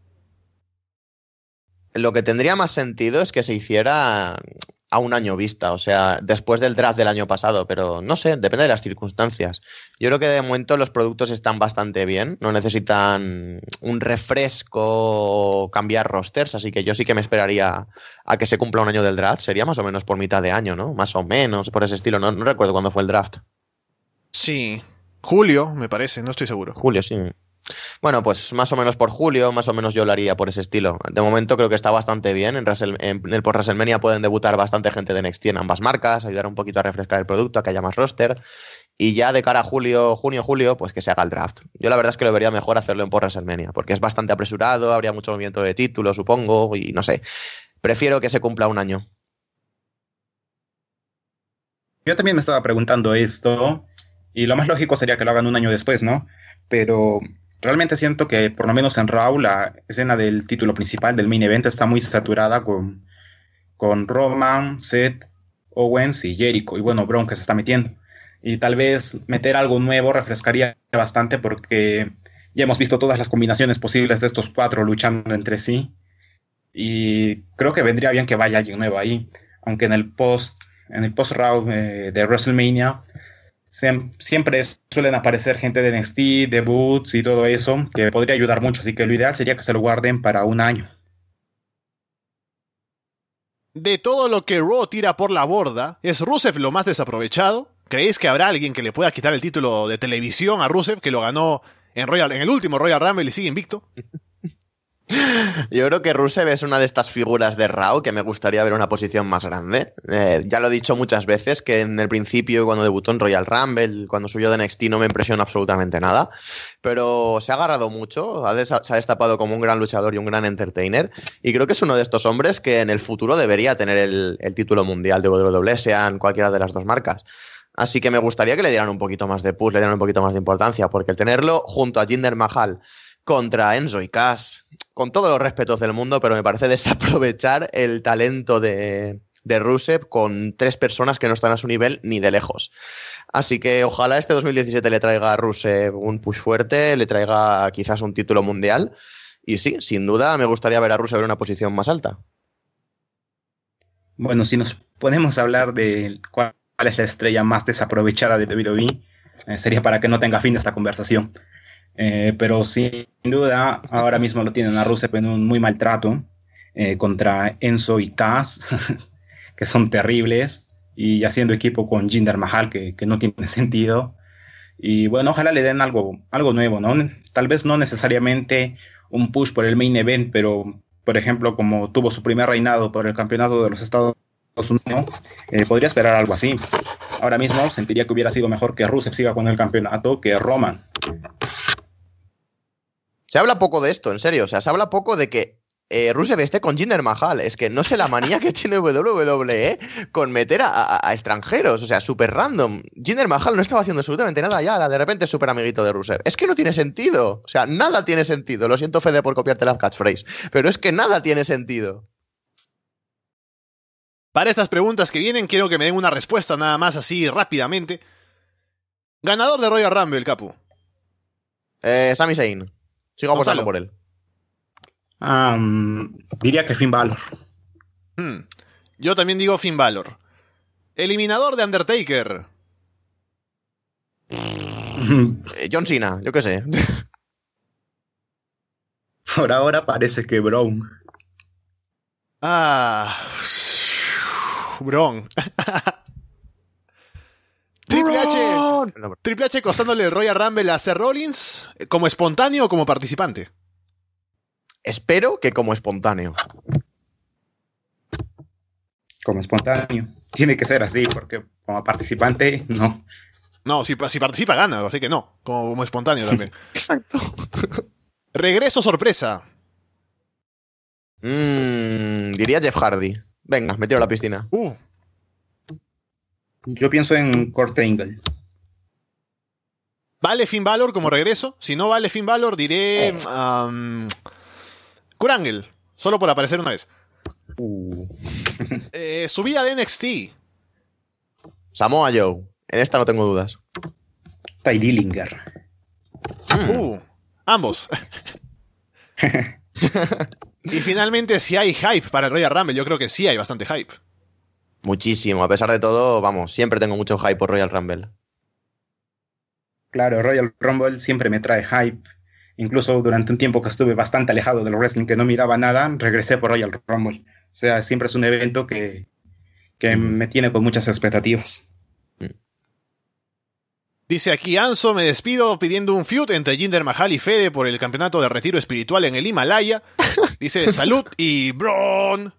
Lo que tendría más sentido es que se hiciera a un año vista, o sea, después del draft del año pasado, pero no sé, depende de las circunstancias. Yo creo que de momento los productos están bastante bien, no necesitan un refresco o cambiar rosters, así que yo sí que me esperaría a que se cumpla un año del draft, sería más o menos por mitad de año, ¿no? Más o menos, por ese estilo, no, no recuerdo cuándo fue el draft. Sí. Julio, me parece, no estoy seguro. Julio, sí. Bueno, pues más o menos por julio, más o menos yo lo haría por ese estilo. De momento creo que está bastante bien. En, Wrestle- en el post-WrestleMania pueden debutar bastante gente de N X T en ambas marcas, ayudar un poquito a refrescar el producto, a que haya más roster. Y ya de cara a julio, junio, julio, pues que se haga el draft. Yo la verdad es que lo vería mejor hacerlo en post-WrestleMania, porque es bastante apresurado, habría mucho movimiento de título, supongo, y no sé. Prefiero que se cumpla un año. Yo también me estaba preguntando esto, y lo más lógico sería que lo hagan un año después, ¿no? Pero realmente siento que, por lo menos en Raw, la escena del título principal del main event está muy saturada con, con Roman, Seth, Owens y Jericho, y bueno, Braun que se está metiendo. Y tal vez meter algo nuevo refrescaría bastante porque ya hemos visto todas las combinaciones posibles de estos cuatro luchando entre sí. Y creo que vendría bien que vaya alguien nuevo ahí, aunque en el post, en el post round eh, de WrestleMania siem- siempre suelen aparecer gente de N X T, debuts y todo eso, que podría ayudar mucho, así que lo ideal sería que se lo guarden para un año. De todo lo que Raw tira por la borda, ¿es Rusev lo más desaprovechado? ¿Creéis que habrá alguien que le pueda quitar el título de televisión a Rusev, que lo ganó en, Royal, en el último Royal Rumble y sigue invicto? Yo creo que Rusev es una de estas figuras de Raw que me gustaría ver en una posición más grande. Eh, ya lo he dicho muchas veces, que en el principio, cuando debutó en Royal Rumble, cuando subió de N X T, no me impresionó absolutamente nada. Pero se ha agarrado mucho, ha des- se ha destapado como un gran luchador y un gran entertainer. Y creo que es uno de estos hombres que en el futuro debería tener el, el título mundial de W W E, sean cualquiera de las dos marcas. Así que me gustaría que le dieran un poquito más de push, le dieran un poquito más de importancia, porque el tenerlo junto a Jinder Mahal contra Enzo y Cass, con todos los respetos del mundo, pero me parece desaprovechar el talento de, de Rusev con tres personas que no están a su nivel ni de lejos. Así que ojalá este dos mil diecisiete le traiga a Rusev un push fuerte, le traiga quizás un título mundial. Y sí, sin duda me gustaría ver a Rusev en una posición más alta. Bueno, si nos ponemos a hablar de cuál es la estrella más desaprovechada de W W E, eh, sería para que no tenga fin esta conversación. Eh, pero sin duda, ahora mismo lo tienen a Rusev en un muy maltrato eh, contra Enzo y Cass, que son terribles, y haciendo equipo con Jinder Mahal, que, que no tiene sentido. Y bueno, ojalá le den algo, algo nuevo, ¿no? Tal vez no necesariamente un push por el main event, pero por ejemplo, como tuvo su primer reinado por el campeonato de los Estados Unidos, eh, podría esperar algo así. Ahora mismo sentiría que hubiera sido mejor que Rusev siga con el campeonato que Roman. Se habla poco de esto, en serio. O sea, se habla poco de que eh, Rusev esté con Jinder Mahal. Es que no sé la manía que tiene W W E con meter a, a, a extranjeros. O sea, súper random. Jinder Mahal no estaba haciendo absolutamente nada ya. De repente es súper amiguito de Rusev. Es que no tiene sentido. O sea, nada tiene sentido. Lo siento, Fede, por copiarte la catchphrase. Pero es que nada tiene sentido. Para estas preguntas que vienen, quiero que me den una respuesta nada más así rápidamente. Ganador de Royal Rumble, Capu. Eh, Sami Zayn. Sigo apostando Gonzalo. por él. Um, diría que Finn Balor. Hmm. Yo también digo Finn Balor. Eliminador de Undertaker. Eh, John Cena, yo qué sé. Por ahora parece que Brown. Ah. Bron. Triple H. Braun. Triple H costándole el Royal Rumble a Seth Rollins. ¿Como espontáneo o como participante? Espero que como espontáneo. Como espontáneo. Tiene que ser así, porque como participante, no. No, si, si participa gana, así que no. Como, como espontáneo también. Exacto. Regreso sorpresa. Mm, diría Jeff Hardy. Venga, me tiro a la piscina. Uh. Yo pienso en Kurt Angle. ¿Vale Finn Balor como regreso? Si no vale Finn Balor, diré... Um, Kurt Angle. Solo por aparecer una vez. Uh. Eh, subida de N X T. Samoa Joe. En esta no tengo dudas. Ty Dillinger. Mm. Uh, ambos. Y finalmente, si hay hype para el Royal Rumble, yo creo que sí hay bastante hype. Muchísimo. A pesar de todo, vamos, siempre tengo mucho hype por Royal Rumble. Claro, Royal Rumble siempre me trae hype. Incluso durante un tiempo que estuve bastante alejado del wrestling, que no miraba nada, regresé por Royal Rumble. O sea, siempre es un evento que, que me tiene con muchas expectativas. Dice aquí Anso, me despido pidiendo un feud entre Jinder Mahal y Fede por el campeonato de retiro espiritual en el Himalaya. Dice salud y Braun.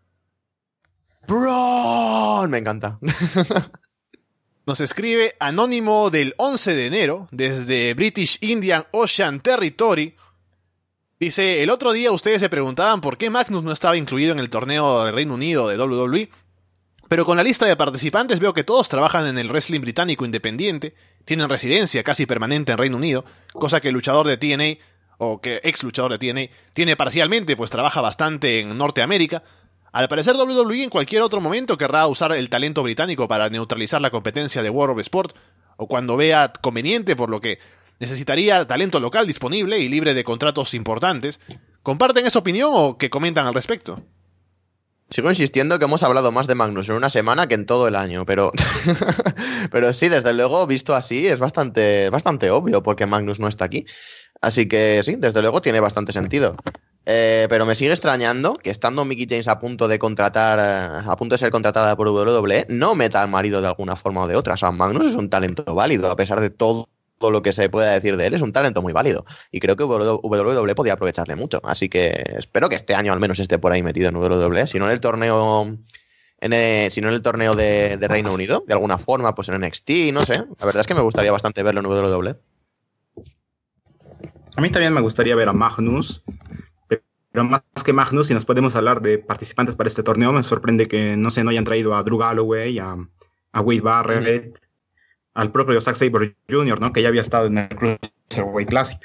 Braun, me encanta. Nos escribe Anónimo del once de enero desde British Indian Ocean Territory. Dice, el otro día ustedes se preguntaban por qué Magnus no estaba incluido en el torneo del Reino Unido de W W E, pero con la lista de participantes veo que todos trabajan en el wrestling británico independiente, tienen residencia casi permanente en Reino Unido, cosa que el luchador de T N A, o que ex luchador de T N A, tiene parcialmente, pues trabaja bastante en Norteamérica. Al parecer W W E en cualquier otro momento querrá usar el talento británico para neutralizar la competencia de World of Sport, o cuando vea conveniente, por lo que necesitaría talento local disponible y libre de contratos importantes. ¿Comparten esa opinión o qué comentan al respecto? Sigo insistiendo que hemos hablado más de Magnus en una semana que en todo el año, pero pero sí, desde luego, visto así, es bastante, bastante obvio porque Magnus no está aquí. Así que sí, desde luego tiene bastante sentido. Eh, pero me sigue extrañando que estando Mickie James a punto de contratar, a punto de ser contratada por W W E, no meta al marido de alguna forma o de otra. O sea, Magnus es un talento válido, a pesar de todo lo que se pueda decir de él, es un talento muy válido. Y creo que W W E podría aprovecharle mucho. Así que espero que este año al menos esté por ahí metido en W W E. Si no en el torneo, en el, si no en el torneo de, de Reino Unido, de alguna forma, pues en N X T, no sé. La verdad es que me gustaría bastante verlo en W W E. A mí también me gustaría ver a Magnus. Pero más que Magnus, si nos podemos hablar de participantes para este torneo, me sorprende que no, sé, no hayan traído a Drew Galloway, a, a Wade Barrett, mm-hmm. al propio Zack Sabre junior, ¿no? Que ya había estado en el Cruiserweight Classic.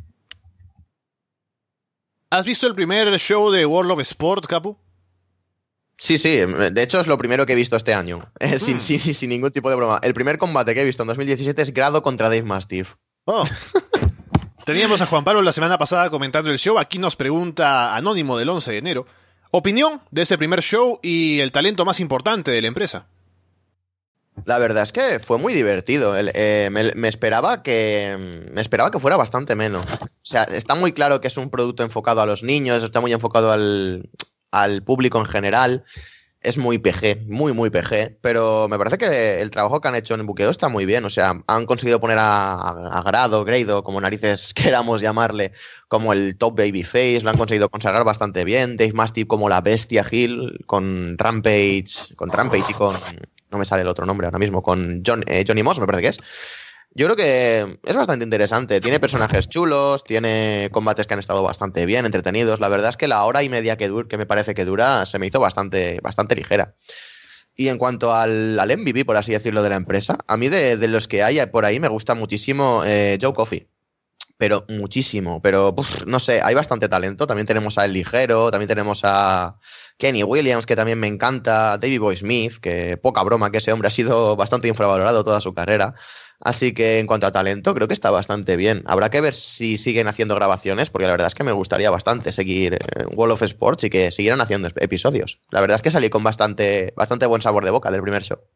¿Has visto el primer show de World of Sport, Capu? Sí, sí. De hecho, es lo primero que he visto este año. Mm. sin, sin, sin ningún tipo de broma. El primer combate que he visto en dos mil diecisiete es Grado contra Dave Mastiff. Oh. Teníamos a Juan Pablo la semana pasada comentando el show. Aquí nos pregunta Anónimo del once de enero. Opinión de ese primer show y el talento más importante de la empresa. La verdad es que fue muy divertido. El, eh, me, me, esperaba que, me esperaba que fuera bastante menos. O sea, está muy claro que es un producto enfocado a los niños, está muy enfocado al, al público en general. Es muy P G, muy, muy P G. Pero me parece que el trabajo que han hecho en el buqueo está muy bien. O sea, han conseguido poner a, a, a Grado, Grado, como narices queramos llamarle, como el top babyface. Lo han conseguido consagrar bastante bien. Dave Mastiff como la bestia heel, con Rampage, con Rampage y con... No me sale el otro nombre ahora mismo, con John, eh, Johnny Moss, me parece que es. Yo creo que es bastante interesante. Tiene personajes chulos, tiene combates que han estado bastante bien, entretenidos. La verdad es que la hora y media que, dur que me parece que dura se me hizo bastante, bastante ligera. Y en cuanto al, al M V P, por así decirlo, de la empresa, a mí de, de los que hay por ahí me gusta muchísimo eh, Joe Coffey. Pero muchísimo, pero uf, no sé, hay bastante talento. También tenemos a El Ligero, también tenemos a Kenny Williams, que también me encanta, Davey Boy Smith, que poca broma, que ese hombre ha sido bastante infravalorado toda su carrera. Así que en cuanto a talento, creo que está bastante bien. Habrá que ver si siguen haciendo grabaciones, porque la verdad es que me gustaría bastante seguir World of Sports y que siguieran haciendo episodios. La verdad es que salí con bastante, bastante buen sabor de boca del primer show.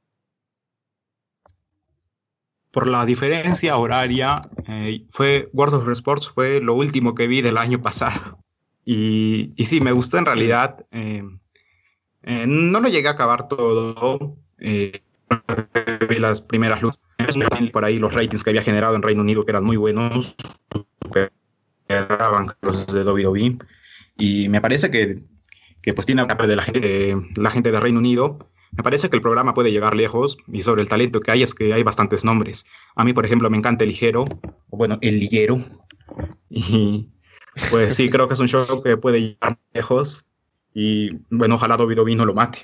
Por la diferencia horaria, eh, fue World of Sports fue lo último que vi del año pasado. Y, y sí, me gustó en realidad. Eh, eh, no lo llegué a acabar todo. Eh, vi las primeras luchas. Por ahí los ratings que había generado en Reino Unido, que eran muy buenos, superaban los de W W E. Y me parece que, que pues tiene parte de la gente, la gente de Reino Unido. Me parece que el programa puede llegar lejos, y sobre el talento que hay es que hay bastantes nombres. A mí, por ejemplo, me encanta El Ligero, o bueno, El Liguero. Y pues sí, creo que es un show que puede llegar lejos. Y bueno, ojalá W W E no lo mate.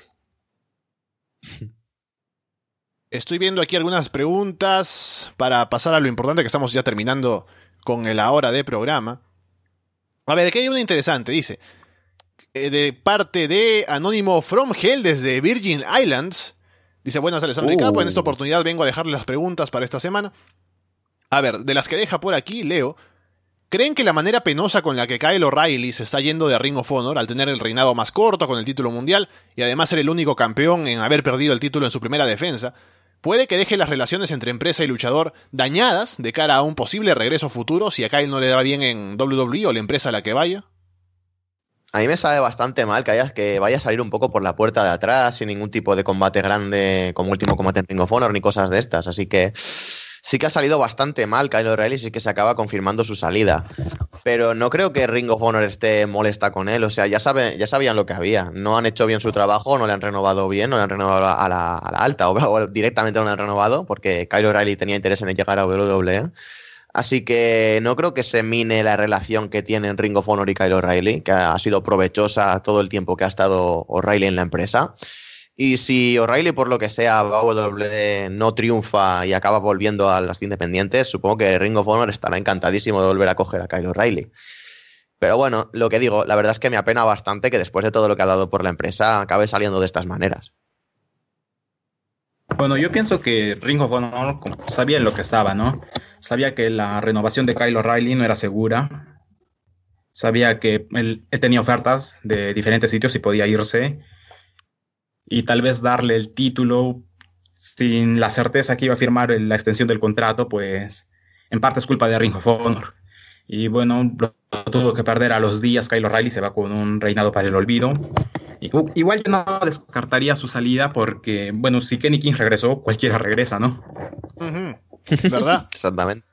Estoy viendo aquí algunas preguntas para pasar a lo importante, que estamos ya terminando con la hora de programa. A ver, aquí hay una interesante, dice... de parte de Anónimo From Hell desde Virgin Islands. Dice, buenas, Alessandro y Capo. En esta oportunidad vengo a dejarle las preguntas para esta semana. A ver, de las que deja por aquí, leo. ¿Creen que la manera penosa con la que Kyle O'Reilly se está yendo de Ring of Honor, al tener el reinado más corto con el título mundial y además ser el único campeón en haber perdido el título en su primera defensa, puede que deje las relaciones entre empresa y luchador dañadas de cara a un posible regreso futuro si a Kyle no le da bien en W W E o la empresa a la que vaya? A mí me sabe bastante mal que, haya, que vaya a salir un poco por la puerta de atrás sin ningún tipo de combate grande como último combate en Ring of Honor ni cosas de estas. Así que sí que ha salido bastante mal Kyle O'Reilly, sí que se acaba confirmando su salida. Pero no creo que Ring of Honor esté molesta con él. O sea, ya, sabe, ya sabían lo que había. No han hecho bien su trabajo, no le han renovado bien, no le han renovado a la, a la alta o, o directamente no le han renovado porque Kyle O'Reilly tenía interés en llegar a W W E. Así que no creo que se mine la relación que tienen Ring of Honor y Kyle O'Reilly, que ha sido provechosa todo el tiempo que ha estado O'Reilly en la empresa. Y si O'Reilly, por lo que sea, W W E no triunfa y acaba volviendo a las independientes, supongo que Ring of Honor estará encantadísimo de volver a coger a Kyle O'Reilly. Pero bueno, lo que digo, la verdad es que me apena bastante que después de todo lo que ha dado por la empresa acabe saliendo de estas maneras. Bueno, yo pienso que Ring of Honor sabía en lo que estaba, ¿no? Sabía que la renovación de Kyle O'Reilly no era segura. Sabía que él, él tenía ofertas de diferentes sitios y podía irse. Y tal vez darle el título sin la certeza que iba a firmar la extensión del contrato, pues en parte es culpa de Ring of Honor. Y bueno, lo tuvo que perder a los días. Kyle O'Reilly se va con un reinado para el olvido. Y, igual yo no descartaría su salida porque, bueno, si Kenny King regresó, cualquiera regresa, ¿no? Uh-huh. ¿Verdad? Exactamente.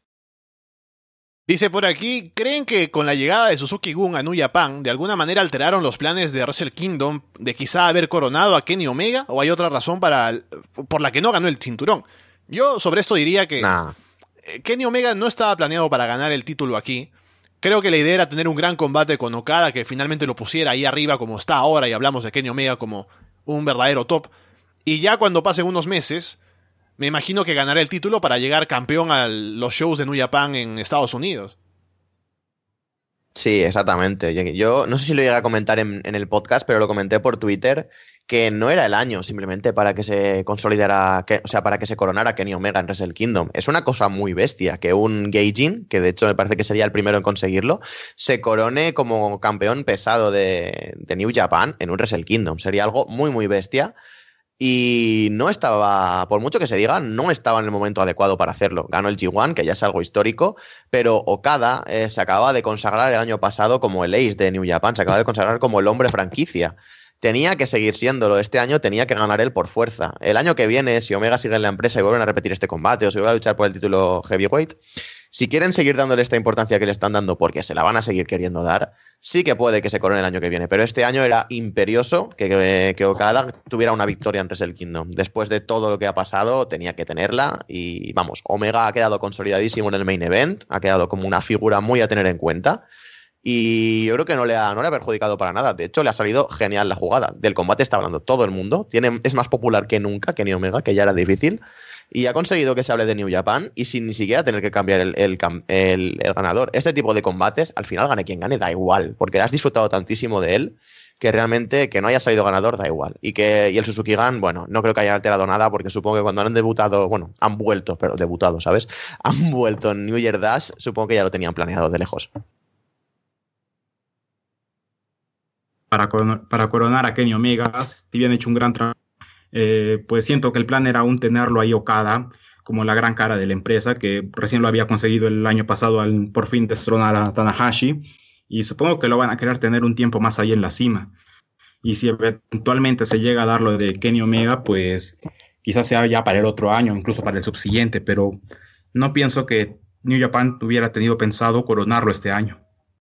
Dice por aquí, ¿creen que con la llegada de Suzuki-gun a New Japan de alguna manera alteraron los planes de Wrestle Kingdom de quizá haber coronado a Kenny Omega? ¿O hay otra razón para por la que no ganó el cinturón? Yo sobre esto diría que nah. Kenny Omega no estaba planeado para ganar el título aquí. Creo que la idea era tener un gran combate con Okada que finalmente lo pusiera ahí arriba como está ahora y hablamos de Kenny Omega como un verdadero top. Y ya cuando pasen unos meses, me imagino que ganará el título para llegar campeón a los shows de New Japan en Estados Unidos. Sí, exactamente. Yo no sé si lo llegué a comentar en, en el podcast, pero lo comenté por Twitter, que no era el año simplemente para que se consolidara, que, o sea, para que se coronara Kenny Omega en Wrestle Kingdom. Es una cosa muy bestia que un Gaijin, que de hecho me parece que sería el primero en conseguirlo, se corone como campeón pesado de, de New Japan en un Wrestle Kingdom. Sería algo muy, muy bestia. Y no estaba, por mucho que se diga, no estaba en el momento adecuado para hacerlo. Ganó el G uno, que ya es algo histórico, pero Okada eh, se acaba de consagrar el año pasado como el ace de New Japan, se acaba de consagrar como el hombre franquicia. Tenía que seguir siéndolo, este año tenía que ganar él por fuerza. El año que viene, si Omega sigue en la empresa y vuelven a repetir este combate o si vuelve a luchar por el título heavyweight, Si quieren seguir dándole esta importancia que le están dando, porque se la van a seguir queriendo dar, sí que puede que se corone el año que viene. Pero este año era imperioso que, que, que Okada tuviera una victoria en Wrestle Kingdom. Después de todo lo que ha pasado, tenía que tenerla. Y vamos, Omega ha quedado consolidadísimo en el main event, ha quedado como una figura muy a tener en cuenta. Y yo creo que no le, ha, no le ha perjudicado para nada. De hecho, le ha salido genial la jugada. Del combate está hablando todo el mundo. Tiene, es más popular que nunca, Kenny Omega, que ya era difícil. Y ha conseguido que se hable de New Japan y sin ni siquiera tener que cambiar el, el, el, el ganador. Este tipo de combates, al final gane quien gane, da igual. Porque has disfrutado tantísimo de él que realmente que no haya salido ganador da igual. Y, que, y el Suzuki Gun, bueno, no creo que haya alterado nada porque supongo que cuando han debutado, bueno, han vuelto, pero debutado, ¿sabes? Han vuelto en New Year Dash, supongo que ya lo tenían planeado de lejos. Para, coronar, para coronar a Kenny Omega, si bien hecho un gran trabajo, eh, pues siento que el plan era aún tenerlo ahí Okada como la gran cara de la empresa, que recién lo había conseguido el año pasado al por fin destronar a Tanahashi, y supongo que lo van a querer tener un tiempo más ahí en la cima. Y si eventualmente se llega a dar lo de Kenny Omega, pues quizás sea ya para el otro año, incluso para el subsiguiente, pero no pienso que New Japan hubiera tenido pensado coronarlo este año.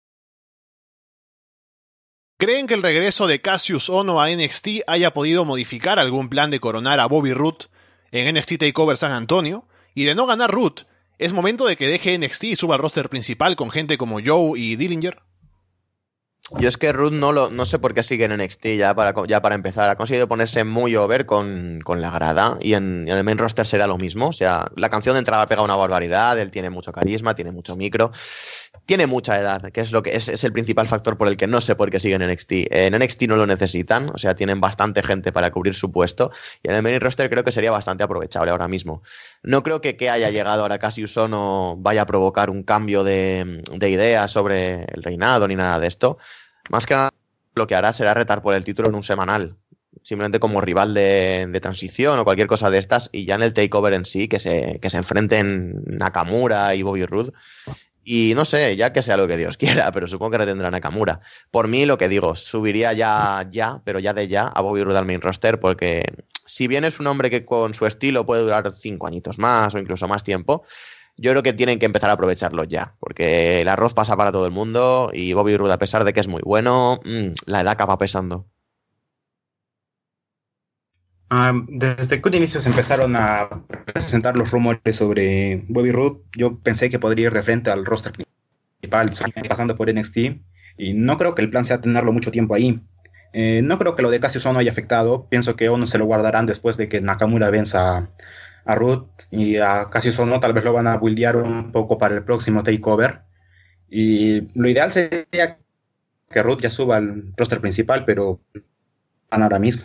¿Creen que el regreso de Cassius Ohno a N X T haya podido modificar algún plan de coronar a Bobby Roode en N X T TakeOver San Antonio? Y de no ganar Roode, ¿es momento de que deje N X T y suba al roster principal con gente como Joe y Dillinger? Yo es que Roode no, lo, no sé por qué sigue en N X T ya para, ya para empezar. Ha conseguido ponerse muy over con, con la grada y en, en el main roster será lo mismo. O sea, la canción de entrada pega una barbaridad, él tiene mucho carisma, tiene mucho micro, tiene mucha edad, que es, lo que es, es el principal factor por el que no sé por qué sigue en N X T. En N X T no lo necesitan, o sea, tienen bastante gente para cubrir su puesto y en el main roster creo que sería bastante aprovechable ahora mismo. No creo que que haya llegado ahora Cassius Ohno vaya a provocar un cambio de, de ideas sobre el reinado ni nada de esto. Más que nada, lo que hará será retar por el título en un semanal, simplemente como rival de, de transición o cualquier cosa de estas, y ya en el takeover en sí, que se, que se enfrenten Nakamura y Bobby Roode. Y no sé, ya que sea lo que Dios quiera, pero supongo que retendrá Nakamura. Por mí, lo que digo, subiría ya, ya, pero ya de ya, a Bobby Roode al main roster, porque si bien es un hombre que con su estilo puede durar cinco añitos más o incluso más tiempo, yo creo que tienen que empezar a aprovecharlo ya, porque el arroz pasa para todo el mundo y Bobby Roode, a pesar de que es muy bueno, mmm, la edad acaba pesando. Um, desde que un inicio se empezaron a presentar los rumores sobre Bobby Roode, yo pensé que podría ir de frente al roster principal, pasando por N X T, y no creo que el plan sea tenerlo mucho tiempo ahí. Eh, no creo que lo de Cassius Ohno haya afectado, pienso que Ohno se lo guardarán después de que Nakamura venza a Roode, y a Cassius Ohno tal vez lo van a buildear un poco para el próximo takeover, y lo ideal sería que Roode ya suba al roster principal, pero van ahora mismo.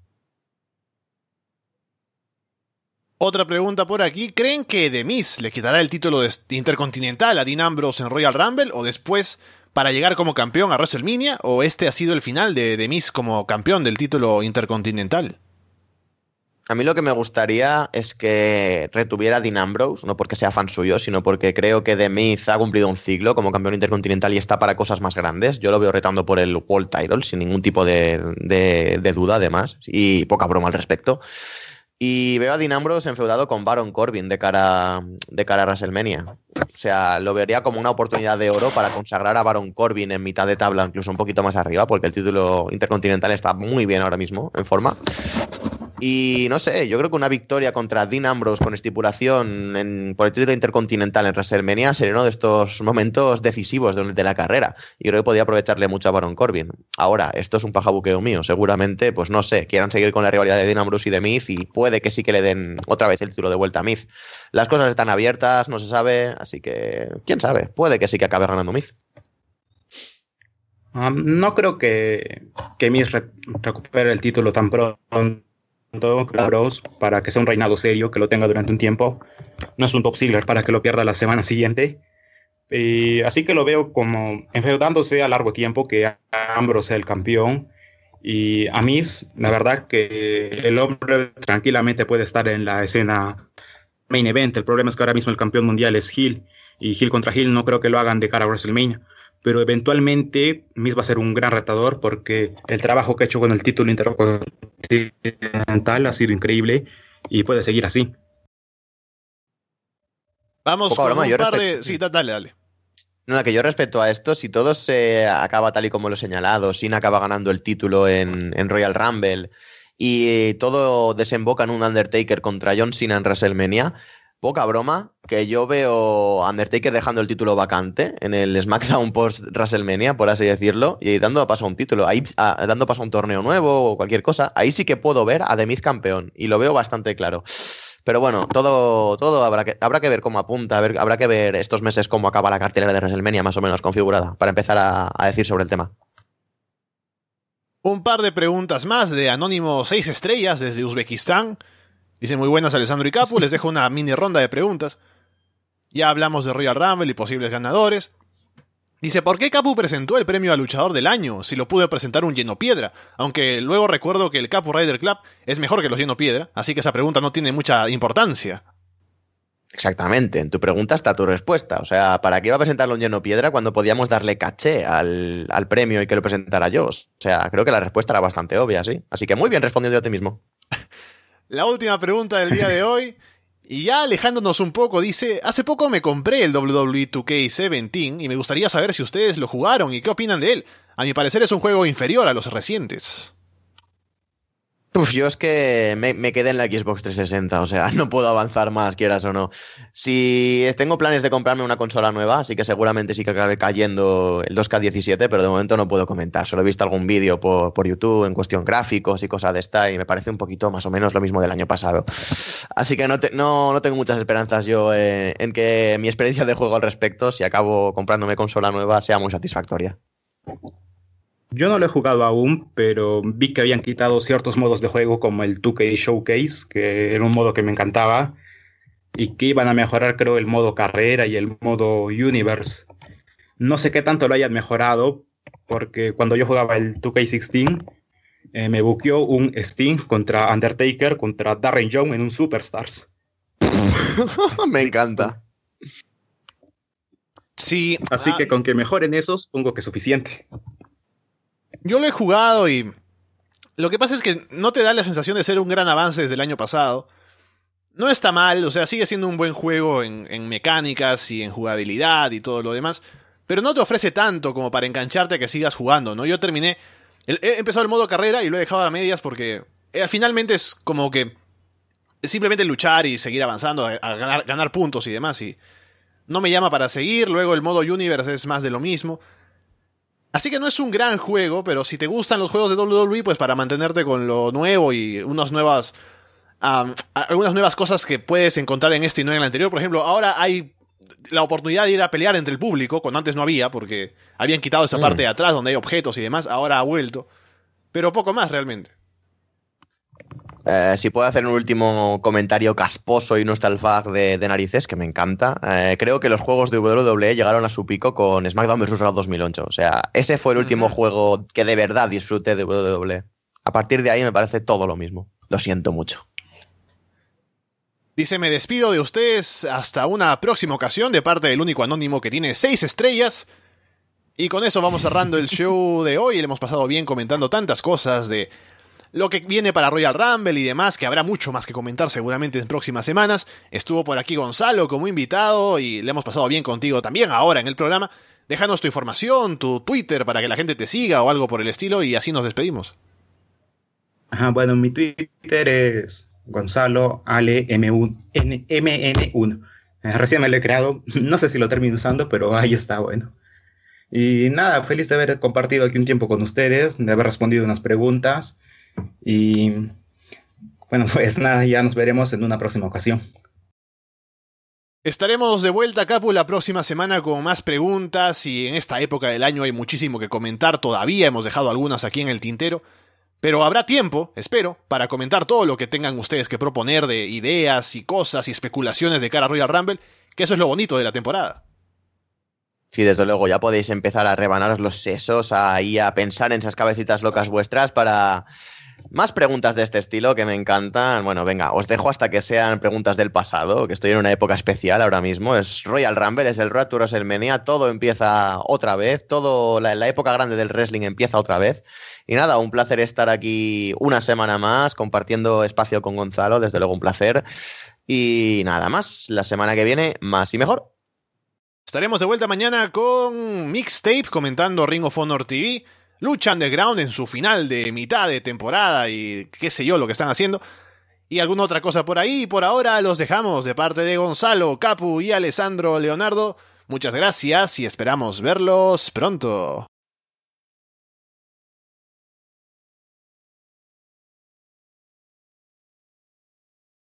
Otra pregunta por aquí, ¿creen que The Miz le quitará el título de intercontinental a Dean Ambrose en Royal Rumble o después para llegar como campeón a WrestleMania, o este ha sido el final de The Miz como campeón del título intercontinental? A mí lo que me gustaría es que retuviera a Dean Ambrose, no porque sea fan suyo, sino porque creo que The Miz ha cumplido un ciclo como campeón intercontinental y está para cosas más grandes. Yo lo veo retando por el World Title, sin ningún tipo de, de, de duda, además, y poca broma al respecto. Y veo a Dean Ambrose enfeudado con Baron Corbin de cara, de cara a WrestleMania. O sea, lo vería como una oportunidad de oro para consagrar a Baron Corbin en mitad de tabla, incluso un poquito más arriba, porque el título intercontinental está muy bien ahora mismo, en forma. Y no sé, yo creo que una victoria contra Dean Ambrose con estipulación en, por el título intercontinental en WrestleMania sería uno de estos momentos decisivos de, de la carrera. Y creo que podría aprovecharle mucho a Baron Corbin. Ahora, esto es un pajabuqueo mío. Seguramente, pues no sé, quieran seguir con la rivalidad de Dean Ambrose y de Miz y puede que sí que le den otra vez el título de vuelta a Miz. Las cosas están abiertas, no se sabe, así que quién sabe, puede que sí que acabe ganando Miz. Um, no creo que, que Miz re- recupere el título tan pronto. Bros, para que sea un reinado serio, que lo tenga durante un tiempo. No es un top sealer para que lo pierda la semana siguiente. Y así que lo veo como enfeudándose a largo tiempo, que Ambrose sea el campeón. Y a Miz, la verdad que el hombre tranquilamente puede estar en la escena main event. El problema es que ahora mismo el campeón mundial es Hill, y Hill contra Hill no creo que lo hagan de cara a WrestleMania. Pero eventualmente Miz va a ser un gran retador porque el trabajo que ha hecho con el título intercontinental ha sido increíble y puede seguir así. Vamos Poca con broma, un yo par respeto- de... Sí, da- dale, dale. No, que yo respecto a esto, si todo se acaba tal y como lo he señalado, Sin acaba ganando el título en, en Royal Rumble y todo desemboca en un Undertaker contra John Cena en WrestleMania, poca broma, que yo veo a Undertaker dejando el título vacante en el SmackDown post WrestleMania, por así decirlo, y dando paso a un título, ahí, a- dando paso a un torneo nuevo o cualquier cosa. Ahí sí que puedo ver a The Miz campeón y lo veo bastante claro. Pero bueno, todo, todo habrá que, habrá que ver cómo apunta, a ver- habrá que ver estos meses cómo acaba la cartelera de WrestleMania más o menos configurada para empezar a, a decir sobre el tema. Un par de preguntas más de Anónimo seis estrellas desde Uzbekistán. Dice, muy buenas Alessandro y Capu, les dejo una mini ronda de preguntas. Ya hablamos de Royal Rumble y posibles ganadores. Dice, ¿por qué Capu presentó el premio a luchador del año si lo pudo presentar un Lleno Piedra? Aunque luego recuerdo que el Capu Rider Club es mejor que los Lleno Piedra, así que esa pregunta no tiene mucha importancia. Exactamente, en tu pregunta está tu respuesta. O sea, ¿para qué iba a presentarlo un Lleno Piedra cuando podíamos darle caché al, al premio y que lo presentara yo? O sea, creo que la respuesta era bastante obvia, sí. Así que muy bien respondido a ti mismo. La última pregunta del día de hoy, y ya alejándonos un poco, dice, hace poco me compré el W W E dos K diecisiete y me gustaría saber si ustedes lo jugaron y qué opinan de él. A mi parecer es un juego inferior a los recientes. Uf, yo es que me, me quedé en la Xbox trescientos sesenta, o sea, no puedo avanzar más, quieras o no. Si tengo planes de comprarme una consola nueva, así que seguramente sí que acabe cayendo el dos K diecisiete, pero de momento no puedo comentar. Solo he visto algún vídeo por, por YouTube en cuestión gráficos y cosas de esta, y me parece un poquito más o menos lo mismo del año pasado. Así que no, te- no, no tengo muchas esperanzas yo eh, en que mi experiencia de juego al respecto, si acabo comprándome consola nueva, sea muy satisfactoria. Yo no lo he jugado aún, pero vi que habían quitado ciertos modos de juego como el dos K Showcase, que era un modo que me encantaba, y que iban a mejorar, creo, el modo carrera y el modo Universe. No sé qué tanto lo hayan mejorado, porque cuando yo jugaba el dos K dieciséis, eh, me buqueó un Sting contra Undertaker, contra Darren Young en un Superstars. Me encanta. Sí, Así ah, que con que mejoren esos, supongo que es suficiente. yo lo he jugado y lo que pasa es que no te da la sensación de ser un gran avance desde el año pasado. No está mal, o sea, sigue siendo un buen juego en, en mecánicas y en jugabilidad y todo lo demás, pero no te ofrece tanto como para engancharte a que sigas jugando, ¿no? Yo terminé, el- he empezado el modo carrera y lo he dejado a medias porque eh, finalmente es como que es simplemente luchar y seguir avanzando, a, a ganar, ganar puntos y demás, y no me llama para seguir. Luego el modo Universe es más de lo mismo. Así que no es un gran juego, pero si te gustan los juegos de W W E, pues para mantenerte con lo nuevo y unas nuevas, um, algunas nuevas cosas que puedes encontrar en este y no en el anterior. Por ejemplo, ahora hay la oportunidad de ir a pelear entre el público, cuando antes no había, porque habían quitado esa Mm. parte de atrás donde hay objetos y demás. Ahora ha vuelto, pero poco más realmente. Eh, si puedo hacer un último comentario casposo y nostalfag de, de narices, que me encanta. Eh, creo que los juegos de W W E llegaron a su pico con SmackDown versus. Raw dos mil ocho. O sea, ese fue el último Ujú. juego que de verdad disfruté de W W E. A partir de ahí me parece todo lo mismo. Lo siento mucho. Dice, me despido de ustedes hasta una próxima ocasión de parte del único anónimo que tiene seis estrellas. Y con eso vamos cerrando el show de hoy. Le hemos pasado bien comentando tantas cosas de lo que viene para Royal Rumble y demás, que habrá mucho más que comentar seguramente en próximas semanas. Estuvo por aquí Gonzalo como invitado y le hemos pasado bien contigo también ahora en el programa. Déjanos tu información, tu Twitter para que la gente te siga o algo por el estilo y así nos despedimos. Ajá, bueno, mi Twitter es Gonzalo Ale M N uno. Eh, recién me lo he creado, no sé si lo termino usando, pero ahí está, bueno. Y nada, feliz de haber compartido aquí un tiempo con ustedes, de haber respondido unas preguntas. Y bueno, pues nada, ya nos veremos en una próxima ocasión. Estaremos de vuelta, Capu, la próxima semana con más preguntas y en esta época del año hay muchísimo que comentar todavía. Hemos dejado algunas aquí en el tintero. Pero habrá tiempo, espero, para comentar todo lo que tengan ustedes que proponer de ideas y cosas y especulaciones de cara a Royal Rumble, que eso es lo bonito de la temporada. Sí, desde luego, ya podéis empezar a rebanaros los sesos, ahí a pensar en esas cabecitas locas vuestras para, Más preguntas de este estilo que me encantan. Bueno, venga, os dejo hasta que sean preguntas del pasado, que estoy en una época especial ahora mismo. Es Royal Rumble, es el Road to WrestleMania, todo empieza otra vez, todo la, la época grande del wrestling empieza otra vez. Y nada, un placer estar aquí una semana más, compartiendo espacio con Gonzalo, desde luego un placer. Y nada más, la semana que viene, más y mejor. Estaremos de vuelta mañana con Mixtape comentando Ring of Honor T V, Lucha Underground en su final de mitad de temporada y qué sé yo lo que están haciendo, y alguna otra cosa por ahí. Y por ahora los dejamos de parte de Gonzalo, Capu y Alessandro Leonardo. Muchas gracias y esperamos verlos pronto.